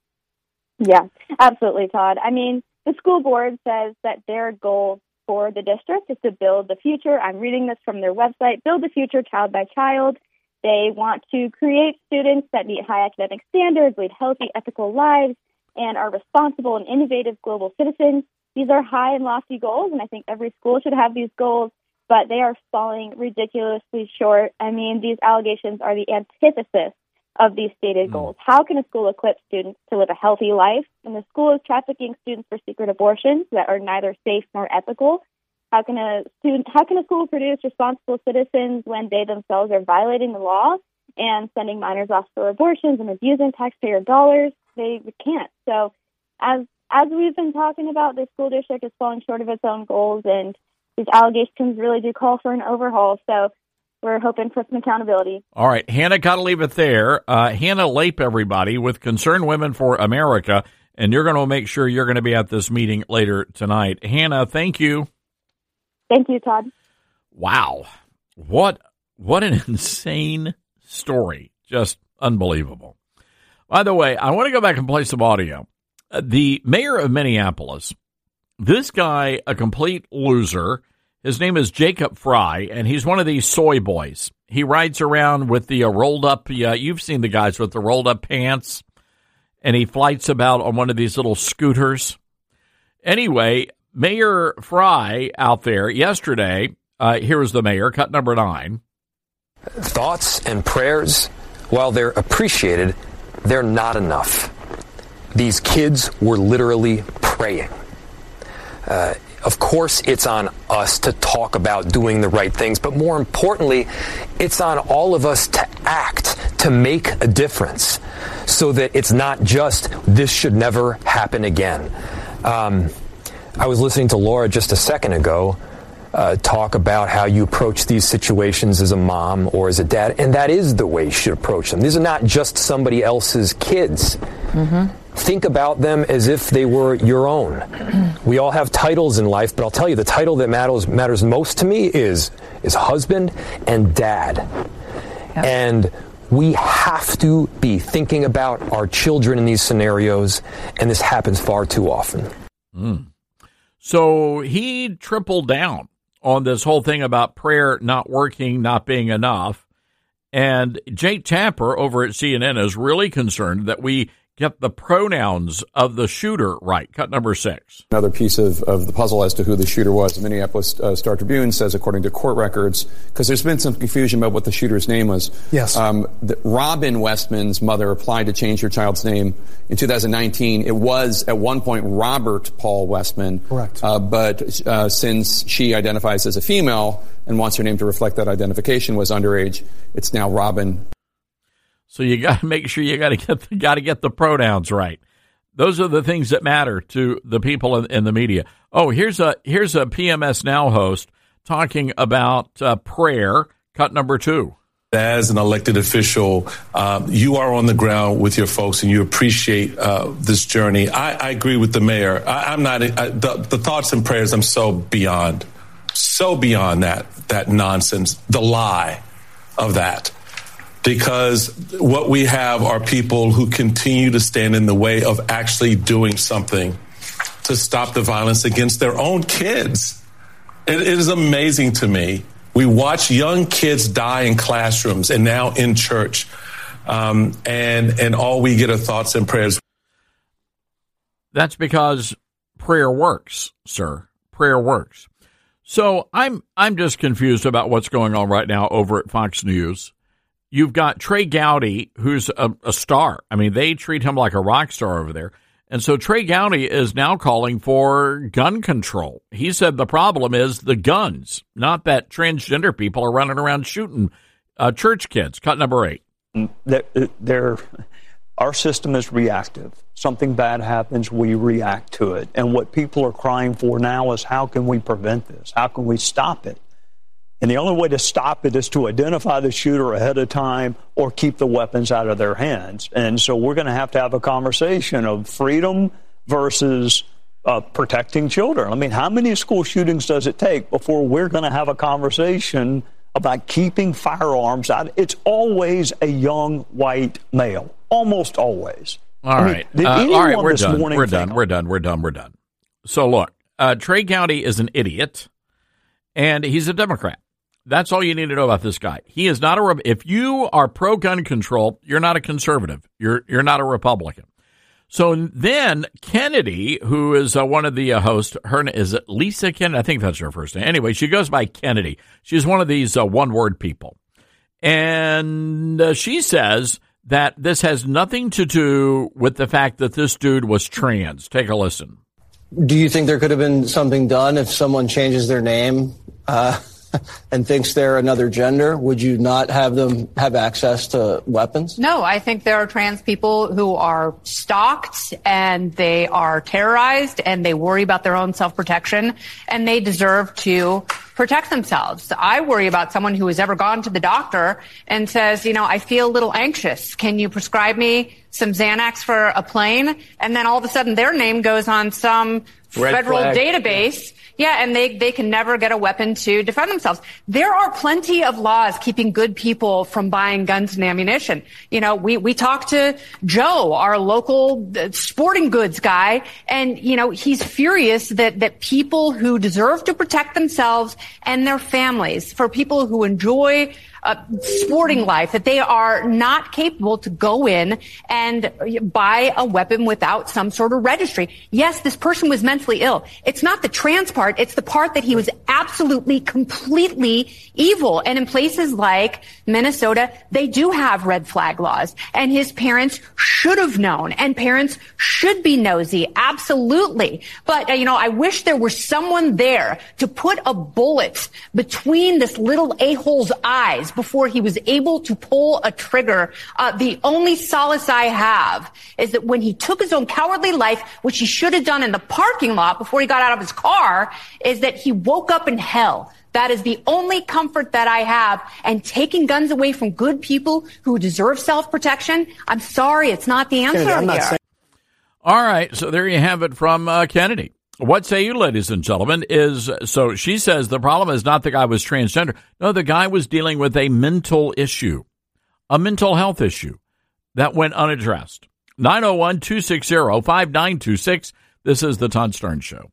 Speaker 20: Yeah, absolutely, Todd. I mean, the school board says that their goal for the district is to build the future. I'm reading this from their website, build the future child by child. They want to create students that meet high academic standards, lead healthy, ethical lives, and are responsible and innovative global citizens. These are high and lofty goals, and I think every school should have these goals, but they are falling ridiculously short. I mean, these allegations are the antithesis of these stated goals. How can a school equip students to live a healthy life when the school is trafficking students for secret abortions that are neither safe nor ethical? How can a school produce responsible citizens when they themselves are violating the law and sending minors off for abortions and abusing taxpayer dollars? They can't. So as we've been talking about, the school district is falling short of its own goals, and these allegations really do call for an overhaul. So we're hoping for some accountability.
Speaker 4: All right, Hannah, got to leave it there. Hannah Lape, everybody, with Concerned Women for America, and you're going to make sure you're going to be at this meeting later tonight. Hannah, thank you.
Speaker 20: Thank you, Todd.
Speaker 4: Wow. What an insane story. Just unbelievable. By the way, I want to go back and play some audio. The mayor of Minneapolis, this guy, a complete loser. His name is Jacob Fry, and he's one of these soy boys. He rides around with the rolled up, you've seen the guys with the rolled up pants, and he flights about on one of these little scooters. Anyway, Mayor Fry out there yesterday, here was the mayor, cut number 9.
Speaker 21: Thoughts and prayers, while they're appreciated, they're not enough. These kids were literally praying. Of course, it's on us to talk about doing the right things, but more importantly, it's on all of us to act, to make a difference, so that it's not just, this should never happen again. I was listening to Laura just a second ago talk about how you approach these situations as a mom or as a dad, and that is the way you should approach them. These are not just somebody else's kids. Think about them as if they were your own. We all have titles in life, but I'll tell you, the title that matters most to me is husband and dad. Yep. And we have to be thinking about our children in these scenarios, and this happens far too often.
Speaker 4: So he tripled down on this whole thing about prayer not working, not being enough. And Jake Tapper over at CNN is really concerned that we get the pronouns of the shooter right. Cut number 6.
Speaker 22: Another piece of the puzzle as to who the shooter was. The Minneapolis Star Tribune says, according to court records, because there's been some confusion about what the shooter's name was.
Speaker 12: Yes.
Speaker 22: Robin Westman's mother applied to change her child's name in 2019. It was at one point Robert Paul Westman.
Speaker 12: Correct.
Speaker 22: But since she identifies as a female and wants her name to reflect that identification, was underage, it's now Robin.
Speaker 4: So you got to make sure you got to get the pronouns right. Those are the things that matter to the people in the media. Oh, here's a PMS Now host talking about prayer. Cut number 2.
Speaker 6: As an elected official, you are on the ground with your folks, and you appreciate this journey. I agree with the mayor. I'm not the thoughts and prayers. I'm so beyond that nonsense, the lie of that. Because what we have are people who continue to stand in the way of actually doing something to stop the violence against their own kids. It is amazing to me. We watch young kids die in classrooms and now in church, and all we get are thoughts and prayers.
Speaker 4: That's because prayer works, sir. Prayer works. So I'm just confused about what's going on right now over at Fox News. You've got Trey Gowdy, who's a star. I mean, they treat him like a rock star over there. And so Trey Gowdy is now calling for gun control. He said the problem is the guns, not that transgender people are running around shooting church kids. Cut number 8.
Speaker 1: Our system is reactive. Something bad happens, we react to it. And what people are crying for now is, how can we prevent this? How can we stop it? And the only way to stop it is to identify the shooter ahead of time or keep the weapons out of their hands. And so we're going to have a conversation of freedom versus protecting children. I mean, how many school shootings does it take before we're going to have a conversation about keeping firearms out? It's always a young white male. Almost always.
Speaker 4: All right. All right, we're done. So look, Trey Gowdy is an idiot, and he's a Democrat. That's all you need to know about this guy. He is not if you are pro-gun control, you're not a conservative. You're not a Republican. So then Kennedy, who is one of the hosts, is it Lisa Kennedy? I think that's her first name. Anyway, she goes by Kennedy. She's one of these one-word people. And she says that this has nothing to do with the fact that this dude was trans. Take a listen.
Speaker 5: Do you think there could have been something done if someone changes their name and thinks they're another gender? Would you not have them have access to weapons?
Speaker 23: No, I think there are trans people who are stalked and they are terrorized and they worry about their own self-protection and they deserve to protect themselves. I worry about someone who has ever gone to the doctor and says, I feel a little anxious. Can you prescribe me some Xanax for a plane? And then all of a sudden their name goes on some federal database. Yeah, and they can never get a weapon to defend themselves. There are plenty of laws keeping good people from buying guns and ammunition. We talked to Joe, our local sporting goods guy, and, he's furious that people who deserve to protect themselves and their families, for people who enjoy sporting life, that they are not capable to go in and buy a weapon without some sort of registry. Yes, this person was mentally ill. It's not the trans part. It's the part that he was absolutely, completely evil. And in places like Minnesota, they do have red flag laws. And his parents should have known. And parents should be nosy. Absolutely. But, I wish there were someone there to put a bullet between this little a-hole's eyes before he was able to pull a trigger. The only solace I have is that when he took his own cowardly life, which he should have done in the parking lot before he got out of his car, is that he woke up in hell. That is the only comfort that I have. And taking guns away from good people who deserve self-protection, I'm sorry, it's not the answer here.
Speaker 4: All right, so there you have it from Kennedy. What say you, ladies and gentlemen, so she says the problem is not the guy was transgender. No, the guy was dealing with a mental issue, a mental health issue that went unaddressed. 901-260-5926. This is the Todd Stern Show.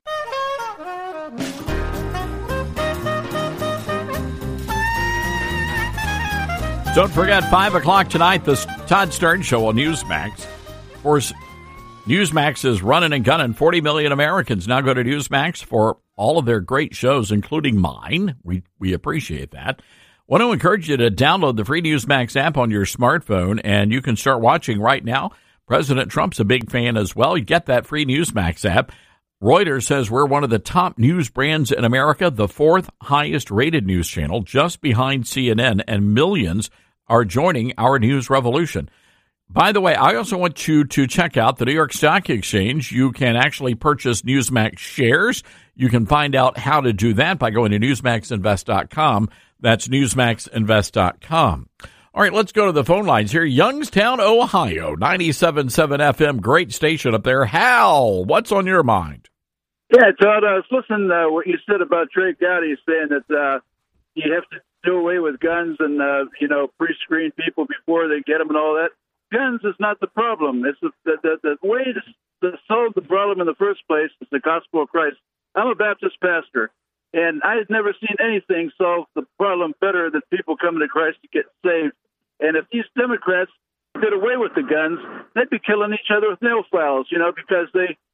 Speaker 4: Don't forget, 5 o'clock tonight, the Todd Stern Show on Newsmax. Of course, Newsmax is running and gunning. 40 million Americans now go to Newsmax for all of their great shows, including mine. We appreciate that. Want to encourage you to download the free Newsmax app on your smartphone, and you can start watching right now. President Trump's a big fan as well. You get that free Newsmax app. Reuters says we're one of the top news brands in America, the 4th highest rated news channel, just behind CNN, and millions are joining our news revolution. By the way, I also want you to check out the New York Stock Exchange. You can actually purchase Newsmax shares. You can find out how to do that by going to NewsmaxInvest.com. That's NewsmaxInvest.com. All right, let's go to the phone lines here. Youngstown, Ohio, 97.7 FM, great station up there. Hal, what's on your mind?
Speaker 24: Yeah, Todd, I was listening to what you said about Trey Gowdy saying that you have to do away with guns and, pre-screen people before they get them and all that. Guns is not the problem. It's the way to solve the problem in the first place is the gospel of Christ. I'm a Baptist pastor, and I had never seen anything solve the problem better than people coming to Christ to get saved. And if these Democrats did away with the guns, they'd be killing each other with nail files, because they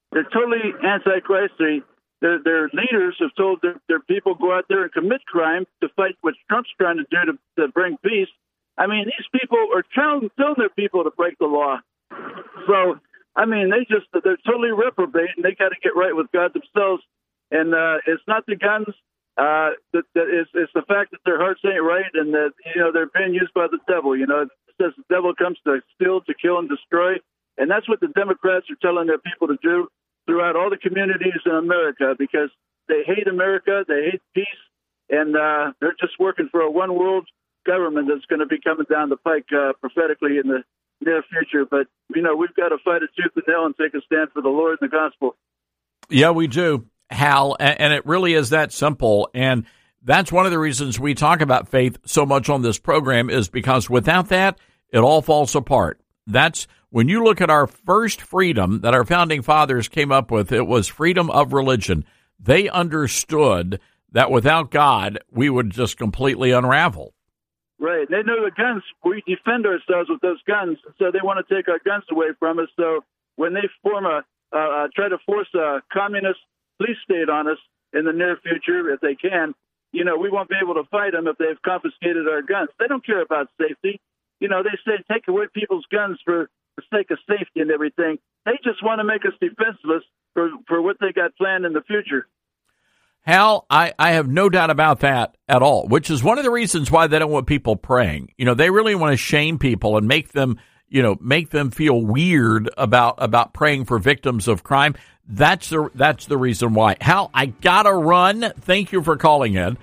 Speaker 24: They're totally anti-Christ. Their leaders have told their people go out there and commit crime to fight what Trump's trying to do to bring peace. I mean, these people are telling their people to break the law. So, I mean, they're totally reprobate, and they got to get right with God themselves. And it's not the guns. It's the fact that their hearts ain't right, and that they're being used by the devil. It says the devil comes to steal, to kill, and destroy, and that's what the Democrats are telling their people to do throughout all the communities in America, because they hate America, they hate peace, and they're just working for a one world government that's going to be coming down the pike prophetically in the near future. But we've got to fight it tooth and nail and take a stand for the Lord and the gospel.
Speaker 4: Yeah, we do, Hal, and it really is that simple. And that's one of the reasons we talk about faith so much on this program, is because without that, it all falls apart. That's when you look at our first freedom that our founding fathers came up with, it was freedom of religion. They understood that without God, we would just completely unravel.
Speaker 24: Right. They know the guns. We defend ourselves with those guns, so they want to take our guns away from us. So when they try to force a communist police state on us in the near future, if they can, we won't be able to fight them if they've confiscated our guns. They don't care about safety. They say take away people's guns for the sake of safety and everything. They just want to make us defenseless for what they got planned in the future.
Speaker 4: Hal, I have no doubt about that at all, which is one of the reasons why they don't want people praying. They really want to shame people and make them feel weird about praying for victims of crime. That's the reason why. Hal, I gotta run. Thank you for calling in.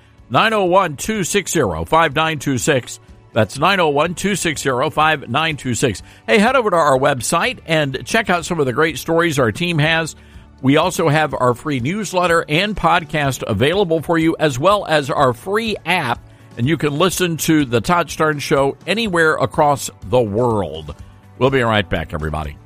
Speaker 4: 901-260-5926. That's 901-260-5926. Hey, head over to our website and check out some of the great stories our team has. We also have our free newsletter and podcast available for you, as well as our free app, and you can listen to the Todd Starnes Show anywhere across the world. We'll be right back, everybody.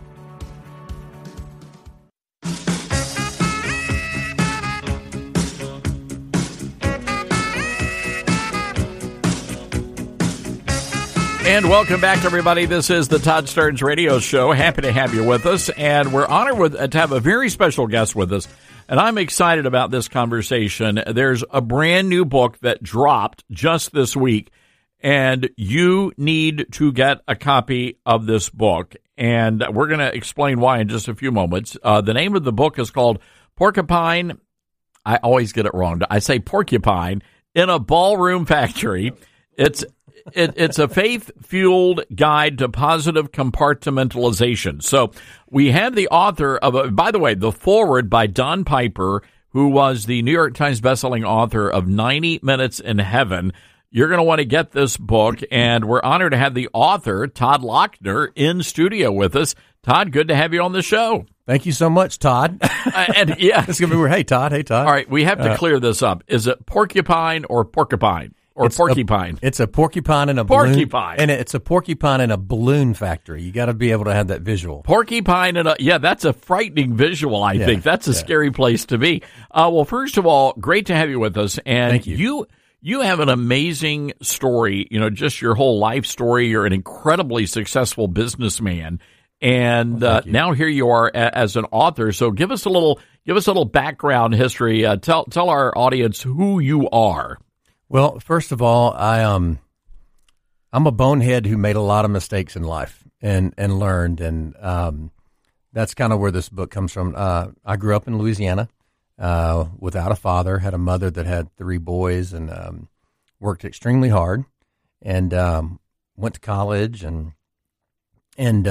Speaker 4: And welcome back, everybody. This is the Todd Starnes Radio Show. Happy to have you with us. And we're honored to have a very special guest with us. And I'm excited about this conversation. There's a brand new book that dropped just this week, and you need to get a copy of this book. And we're going to explain why in just a few moments. The name of the book is called Porcupine. I always get it wrong. I say porcupine in a ballroom factory. It's a faith-fueled guide to positive compartmentalization. So we have the author of, by the way, the foreword by Don Piper, who was the New York Times bestselling author of 90 Minutes in Heaven. You're going to want to get this book, and we're honored to have the author, Todd Lochner, in studio with us. Todd, good to have you on the show.
Speaker 8: Thank you so much, Todd.
Speaker 4: And yeah,
Speaker 8: it's going to be weird. Hey, Todd. Hey, Todd.
Speaker 4: All right, we have to clear this up. Is it porcupine or porcupine? Or porcupine.
Speaker 8: It's a porcupine in a balloon. And it's a porcupine in a balloon factory. You got to be able to have that visual.
Speaker 4: Porcupine in that's a frightening visual, I think. That's a scary place to be. Well, first of all, great to have you with us. And
Speaker 8: thank you.
Speaker 4: You have an amazing story, just your whole life story. You're an incredibly successful businessman. And now here you are as an author. So give us a little background history. Tell our audience who you are.
Speaker 8: Well, first of all, I'm a bonehead who made a lot of mistakes in life and learned, and that's kind of where this book comes from. I grew up in Louisiana without a father, had a mother that had 3 boys, and worked extremely hard, and went to college and ended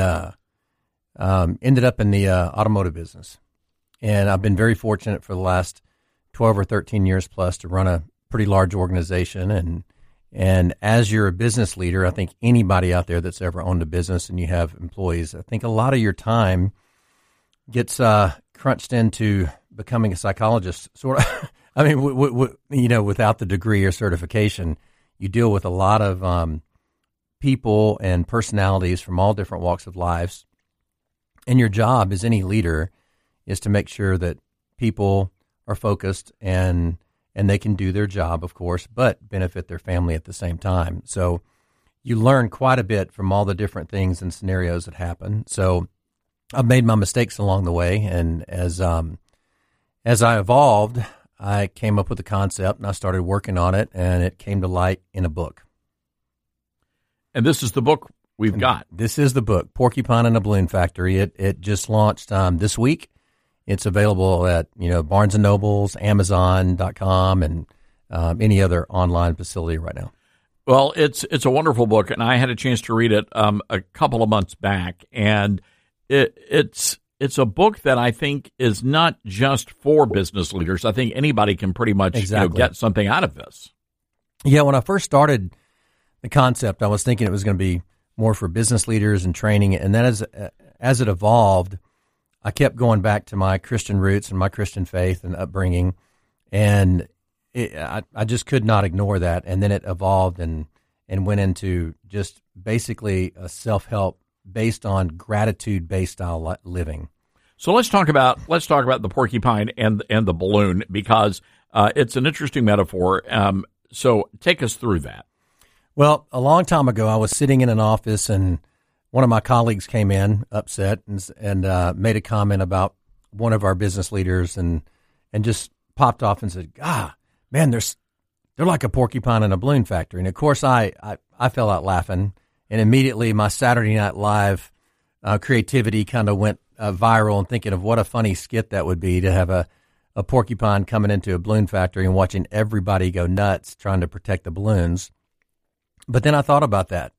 Speaker 8: up in the automotive business. And I've been very fortunate for the last 12 or 13 years plus to run a pretty large organization, and as you're a business leader, I think anybody out there that's ever owned a business and you have employees, I think a lot of your time gets crunched into becoming a psychologist. Sort of, I mean, without the degree or certification, you deal with a lot of people and personalities from all different walks of lives, and your job as any leader is to make sure that people are focused and they can do their job, of course, but benefit their family at the same time. So you learn quite a bit from all the different things and scenarios that happen. So I've made my mistakes along the way, and as I evolved, I came up with a concept, and I started working on it, and it came to light in a book.
Speaker 4: And this is the book we've got.
Speaker 8: This is the book, Porcupine and the Balloon Factory. It just launched this week. It's available at Barnes & Nobles, Amazon.com, and any other online facility right now.
Speaker 4: Well, it's a wonderful book, and I had a chance to read it a couple of months back, and it's a book that I think is not just for business leaders. I think anybody can pretty much get something out of this.
Speaker 8: Yeah, when I first started the concept, I was thinking it was going to be more for business leaders and training, and then as it evolved, I kept going back to my Christian roots and my Christian faith and upbringing, and I just could not ignore that. And then it evolved and went into just basically a self-help based on gratitude-based style living.
Speaker 4: So let's talk about the porcupine and the balloon, because it's an interesting metaphor. So take us through that.
Speaker 8: Well, a long time ago, I was sitting in an office, and one of my colleagues came in upset and made a comment about one of our business leaders, and just popped off and said, man, they're like a porcupine in a balloon factory. And of course, I fell out laughing, and immediately my Saturday Night Live creativity kind of went viral, and thinking of what a funny skit that would be to have a porcupine coming into a balloon factory and watching everybody go nuts trying to protect the balloons. But then I thought about that.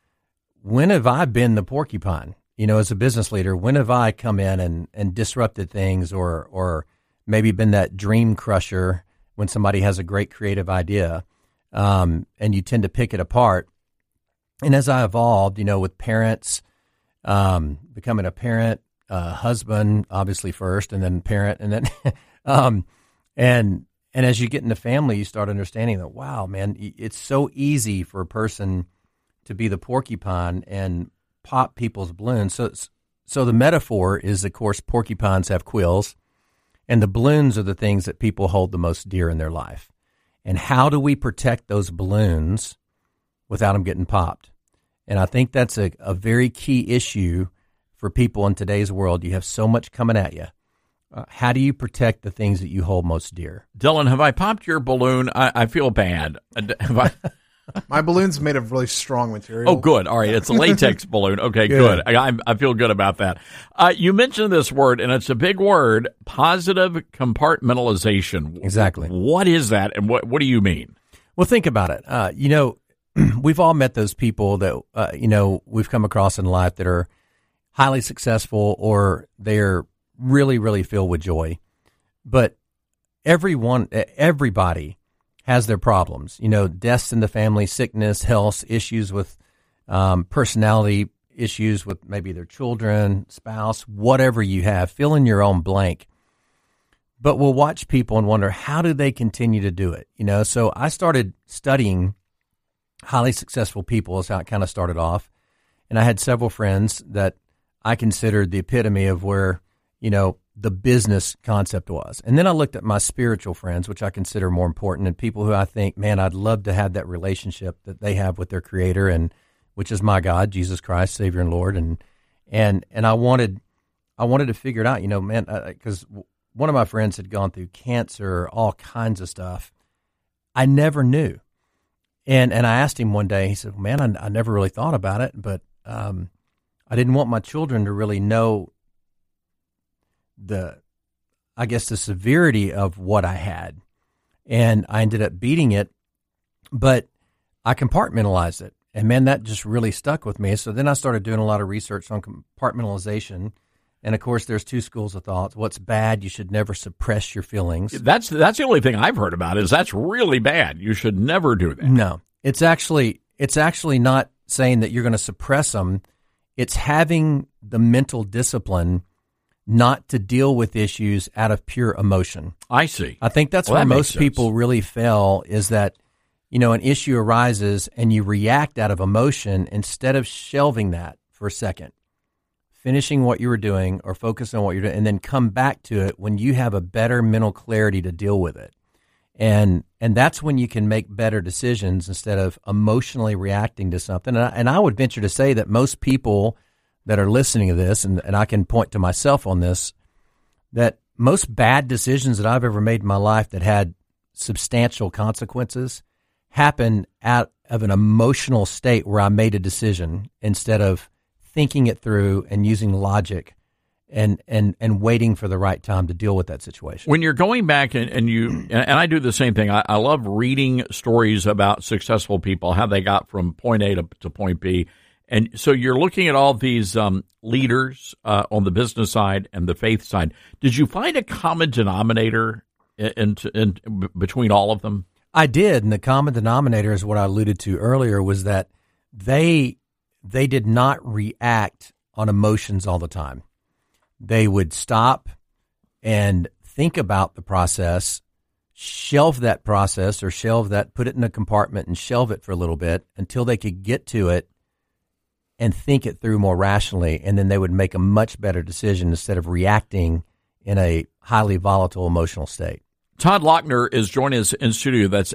Speaker 8: When have I been the porcupine? As a business leader, when have I come in and disrupted things, or maybe been that dream crusher when somebody has a great creative idea, and you tend to pick it apart? And as I evolved, with parents, becoming a parent, husband, obviously first, and then parent, and then, and as you get into family, you start understanding that, wow, man, it's so easy for a person to be the porcupine and pop people's balloons. So the metaphor is, of course, porcupines have quills, and the balloons are the things that people hold the most dear in their life. And how do we protect those balloons without them getting popped? And I think that's a very key issue for people in today's world. You have so much coming at you. How do you protect the things that you hold most dear?
Speaker 4: Dylan, have I popped your balloon? I feel bad.
Speaker 12: My balloon's made of really strong material.
Speaker 4: Oh, good. All right. It's a latex balloon. Okay, good. I feel good about that. You mentioned this word, and it's a big word, positive compartmentalization.
Speaker 8: Exactly.
Speaker 4: What is that, and what do you mean?
Speaker 8: Well, think about it. We've all met those people that, we've come across in life that are highly successful, or they're really, really filled with joy. But everybody has their problems, deaths in the family, sickness, health, issues with personality, issues with maybe their children, spouse, whatever you have, fill in your own blank. But we'll watch people and wonder, how do they continue to do it? So I started studying highly successful people is how it kind of started off. And I had several friends that I considered the epitome of where, the business concept was. And then I looked at my spiritual friends, which I consider more important, and people who I think, man, I'd love to have that relationship that they have with their creator, and which is my God, Jesus Christ, Savior and Lord. And I wanted to figure it out, because one of my friends had gone through cancer, all kinds of stuff. I never knew. And I asked him one day, he said, man, I never really thought about it, but I didn't want my children to really know the severity of what I had. And I ended up beating it, but I compartmentalized it. And man, that just really stuck with me. So then I started doing a lot of research on compartmentalization. And of course, there's two schools of thought. What's bad? You should never suppress your feelings.
Speaker 4: That's the only thing I've heard about is that's really bad. You should never do that.
Speaker 8: No, it's actually not saying that you're going to suppress them. It's having the mental discipline not to deal with issues out of pure emotion.
Speaker 4: I see.
Speaker 8: I think that's where most people really fail, is that, an issue arises and you react out of emotion instead of shelving that for a second, finishing what you were doing or focus on what you're doing, and then come back to it when you have a better mental clarity to deal with it. And that's when you can make better decisions instead of emotionally reacting to something. And I would venture to say that most people that are listening to this, and I can point to myself on this, that most bad decisions that I've ever made in my life that had substantial consequences happen out of an emotional state where I made a decision instead of thinking it through and using logic and waiting for the right time to deal with that situation.
Speaker 4: When you're going back and I do the same thing. I love reading stories about successful people, how they got from point A to point B. And so you're looking at all these leaders on the business side and the faith side. Did you find a common denominator in between all of them?
Speaker 8: I did, and the common denominator is what I alluded to earlier, was that they did not react on emotions all the time. They would stop and think about the process, shelve that process or put it in a compartment and shelve it for a little bit until they could get to it and think it through more rationally, and then they would make a much better decision instead of reacting in a highly volatile emotional state.
Speaker 4: Todd Lochner is joining us in studio. That's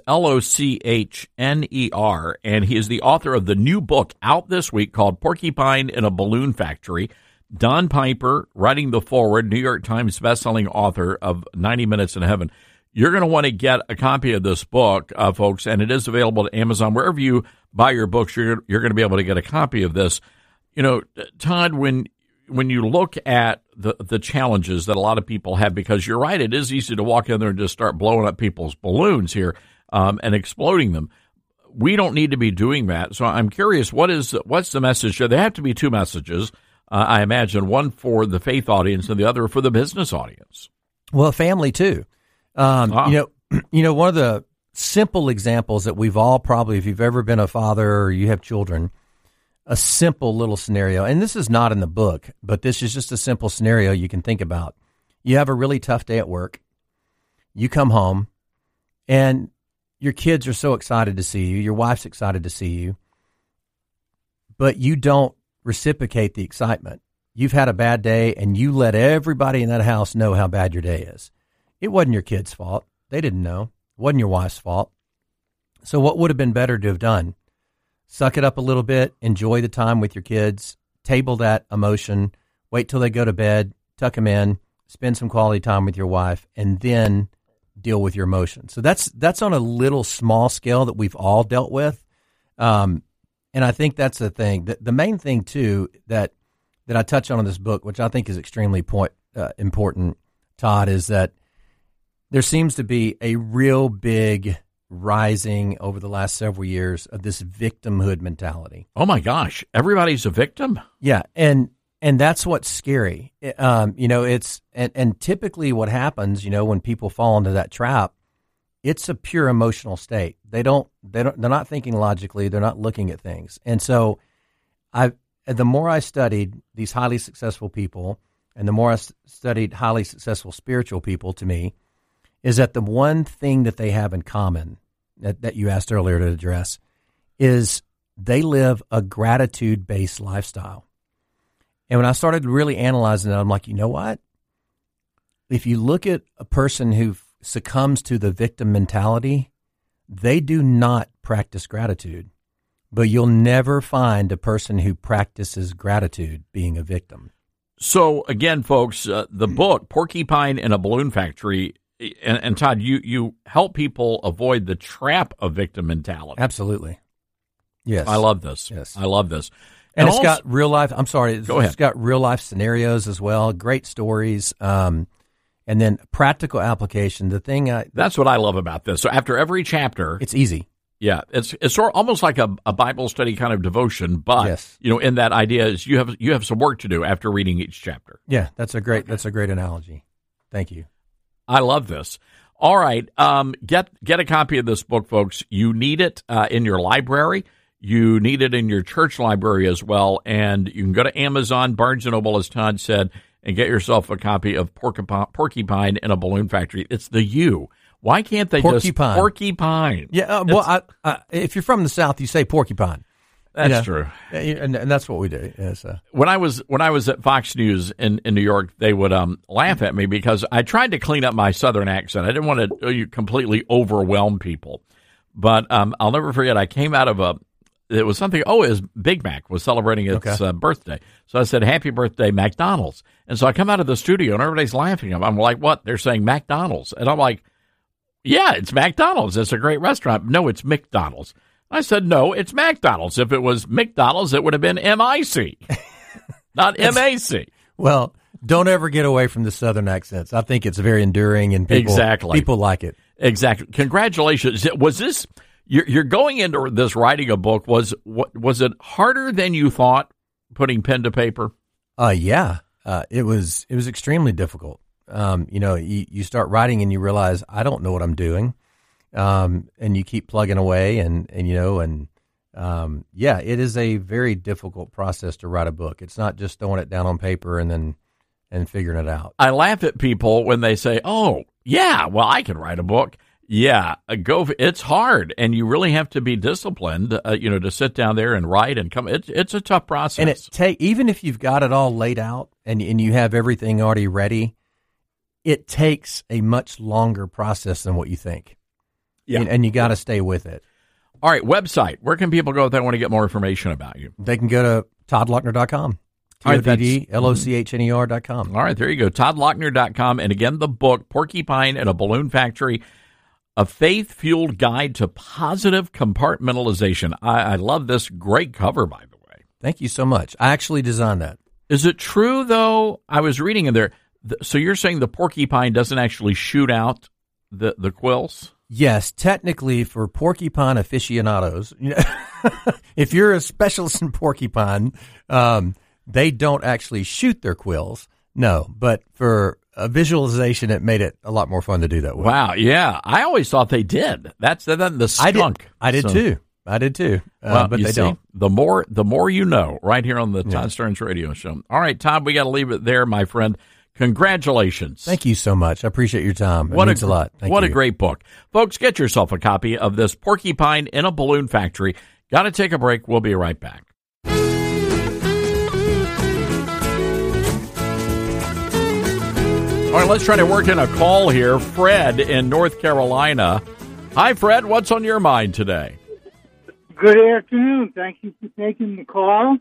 Speaker 4: Lochner, and he is the author of the new book out this week called Porcupine in a Balloon Factory. Don Piper, writing the foreword, New York Times bestselling author of 90 Minutes in Heaven. You're going to want to get a copy of this book, folks, and it is available at Amazon. Wherever you buy your books, you're going to be able to get a copy of this. You know, Todd, when you look at the challenges that a lot of people have, because you're right, it is easy to walk in there and just start blowing up people's balloons here and exploding them. We don't need to be doing that. So I'm curious, what's the message? There have to be two messages, I imagine, one for the faith audience and the other for the business audience.
Speaker 8: Well, family too. You know, one of the simple examples that we've all probably, if you've ever been a father or you have children, a simple little scenario, and this is not in the book, but this is just a simple scenario you can think about. You have a really tough day at work. You come home, and your kids are so excited to see you. Your wife's excited to see you, but you don't reciprocate the excitement. You've had a bad day, and you let everybody in that house know how bad your day is. It wasn't your kids' fault. They didn't know. It wasn't your wife's fault. So what would have been better to have done? Suck it up a little bit, enjoy the time with your kids, table that emotion, wait till they go to bed, tuck them in, spend some quality time with your wife, and then deal with your emotions. So that's on a little small scale that we've all dealt with. And I think that's the thing. The main thing, too, that I touch on in this book, which I think is extremely important, Todd, is that there seems to be a real big rising over the last several years of this victimhood mentality.
Speaker 4: Oh, my gosh. Everybody's a victim?
Speaker 8: Yeah, and that's what's scary. And typically what happens, when people fall into that trap, it's a pure emotional state. They're not thinking logically. They're not looking at things. And so the more I studied these highly successful people and the more I studied highly successful spiritual people, to me, is that the one thing that they have in common that you asked earlier to address is they live a gratitude-based lifestyle. And when I started really analyzing it, I'm like, you know what? If you look at a person who succumbs to the victim mentality, they do not practice gratitude. But you'll never find a person who practices gratitude being a victim.
Speaker 4: So, again, folks, the book, Porcupine in a Balloon Factory, and Todd, you help people avoid the trap of victim mentality.
Speaker 8: Absolutely. Yes.
Speaker 4: I love this.
Speaker 8: Yes.
Speaker 4: I love this.
Speaker 8: And it's got real life,
Speaker 4: Go ahead.
Speaker 8: It's got real life scenarios as well, great stories, and then practical application.
Speaker 4: That's what I love about this. So after every chapter,
Speaker 8: it's easy.
Speaker 4: Yeah, it's sort of almost like a Bible study kind of devotion, but
Speaker 8: yes.
Speaker 4: In that idea is you have some work to do after reading each chapter.
Speaker 8: Yeah, that's a great analogy. Thank you.
Speaker 4: I love this. All right, get a copy of this book, folks. You need it in your library. You need it in your church library as well, and you can go to Amazon, Barnes & Noble, as Todd said, and get yourself a copy of Porcupine in a Balloon Factory. It's the U. Why can't they just porcupine?
Speaker 8: Yeah, well, if you're from the South, you say porcupine.
Speaker 4: That's true,
Speaker 8: and that's what we do. Yes.
Speaker 4: When I was at Fox News in New York, they would laugh at me because I tried to clean up my Southern accent. I didn't want to completely overwhelm people, but I'll never forget. I came out of it was something. Oh, it was Big Mac was celebrating its birthday. So I said, "Happy birthday, McDonald's!" And so I come out of the studio and everybody's laughing. I'm like, "What?" They're saying McDonald's, and I'm like, "Yeah, it's McDonald's. It's a great restaurant." No, it's McDonald's. I said, "No, it's McDonald's. If it was McDonald's, it would have been MIC, not MAC."
Speaker 8: Well, don't ever get away from the Southern accents. I think it's very enduring, and people like it.
Speaker 4: Exactly. Congratulations. Was this? You're going into this writing a book. Was it harder than you thought putting pen to paper?
Speaker 8: Yeah. It was extremely difficult. You start writing and you realize I don't know what I'm doing. And you keep plugging away it is a very difficult process to write a book. It's not just throwing it down on paper and figuring it out.
Speaker 4: I laugh at people when they say, "Oh, yeah, well, I can write a book." Yeah, it's hard, and you really have to be disciplined, to sit down there and write and come. It's a tough process.
Speaker 8: And even if you've got it all laid out and you have everything already ready, it takes a much longer process than what you think.
Speaker 4: Yeah,
Speaker 8: and you got to stay with it.
Speaker 4: All right, website. Where can people go if they want to get more information about you?
Speaker 8: They can go to ToddLochner.com. ToddLochner.com.
Speaker 4: All right, there you go, ToddLochner.com. And again, the book, Porcupine and a Balloon Factory, A Faith-Fueled Guide to Positive Compartmentalization. I love this. Great cover, by the way.
Speaker 8: Thank you so much. I actually designed that.
Speaker 4: Is it true, though? I was reading in there. So you're saying the porcupine doesn't actually shoot out the quills?
Speaker 8: Yes, technically for porcupine aficionados, if you're a specialist in porcupine, they don't actually shoot their quills. No, but for a visualization, it made it a lot more fun to do that with.
Speaker 4: Wow, yeah. I always thought they did. That's the skunk.
Speaker 8: I did too.
Speaker 4: Well,
Speaker 8: but they don't.
Speaker 4: The more you know, right here on the Todd Stearns Radio Show. All right, Todd, we got to leave it there, my friend. Congratulations.
Speaker 8: Thank you so much. I appreciate your time. It means a lot. Thank
Speaker 4: what
Speaker 8: you.
Speaker 4: A great book. Folks, get yourself a copy of this Porcupine in a Balloon Factory. Got to take a break. We'll be right back. All right, let's try to work in a call here. Fred in North Carolina. Hi, Fred. What's on your mind today?
Speaker 9: Good afternoon. Thank you for taking the call.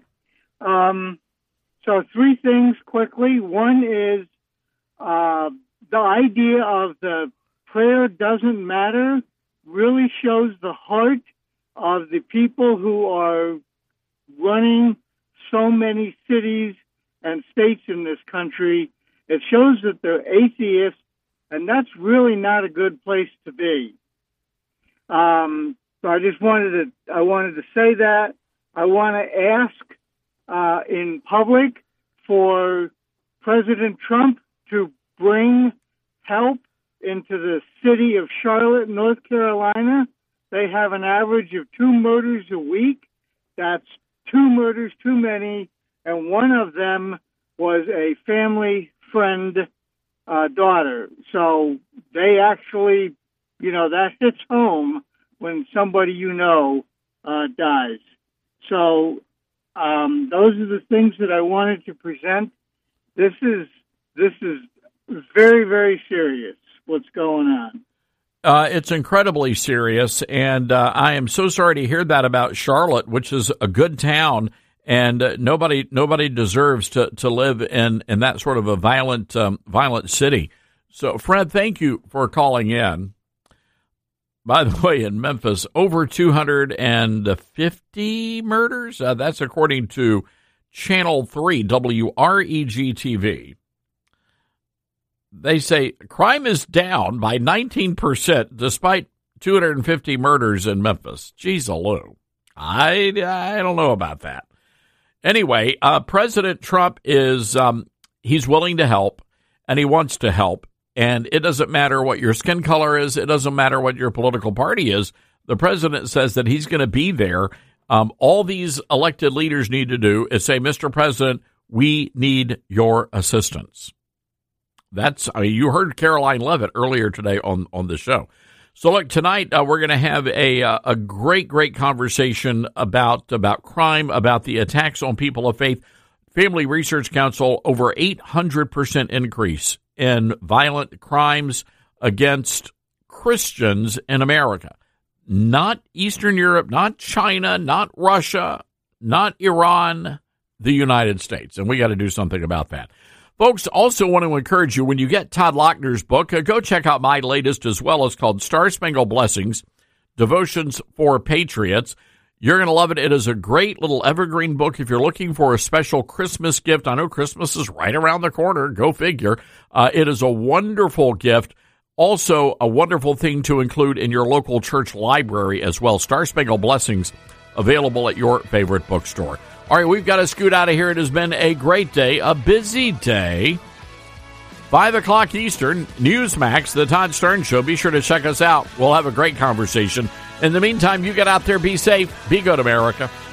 Speaker 9: So 3 things quickly. One is the idea of the prayer doesn't matter really shows the heart of the people who are running so many cities and states in this country. It shows that they're atheists, and that's really not a good place to be. So I just wanted to say that. I want to ask in public for President Trump to bring help into the city of Charlotte, North Carolina. They have an average of 2 murders a week. That's 2 murders too many, and one of them was a family friend daughter. So they actually, that hits home when somebody dies. So those are the things that I wanted to present. This is very, very serious, what's going on.
Speaker 4: It's incredibly serious, and I am so sorry to hear that about Charlotte, which is a good town, and nobody deserves to live in that sort of a violent city. So, Fred, thank you for calling in. By the way, in Memphis, over 250 murders. That's according to Channel 3, WREG-TV. They say crime is down by 19% despite 250 murders in Memphis. Jeez-a-loo. I don't know about that. Anyway, President Trump is he's willing to help, and he wants to help. And it doesn't matter what your skin color is. It doesn't matter what your political party is. The president says that he's going to be there. All these elected leaders need to do is say, Mr. President, we need your assistance. You heard Caroline Levitt earlier today on the show. So look, tonight we're going to have a great conversation about crime, about the attacks on people of faith. Family Research Council, over 800% increase in violent crimes against Christians in America. Not Eastern Europe, not China, not Russia, not Iran, the United States. And we got to do something about that. Folks, also want to encourage you, when you get Todd Lochner's book, go check out my latest as well. It's called Star Spangled Blessings, Devotions for Patriots. You're going to love it. It is a great little evergreen book if you're looking for a special Christmas gift. I know Christmas is right around the corner. Go figure. It is a wonderful gift. Also, a wonderful thing to include in your local church library as well. Star Spangled Blessings, available at your favorite bookstore. All right, we've got to scoot out of here. It has been a great day, a busy day. 5 o'clock Eastern, Newsmax, The Todd Stern Show. Be sure to check us out. We'll have a great conversation. In the meantime, you get out there, be safe, be good, America.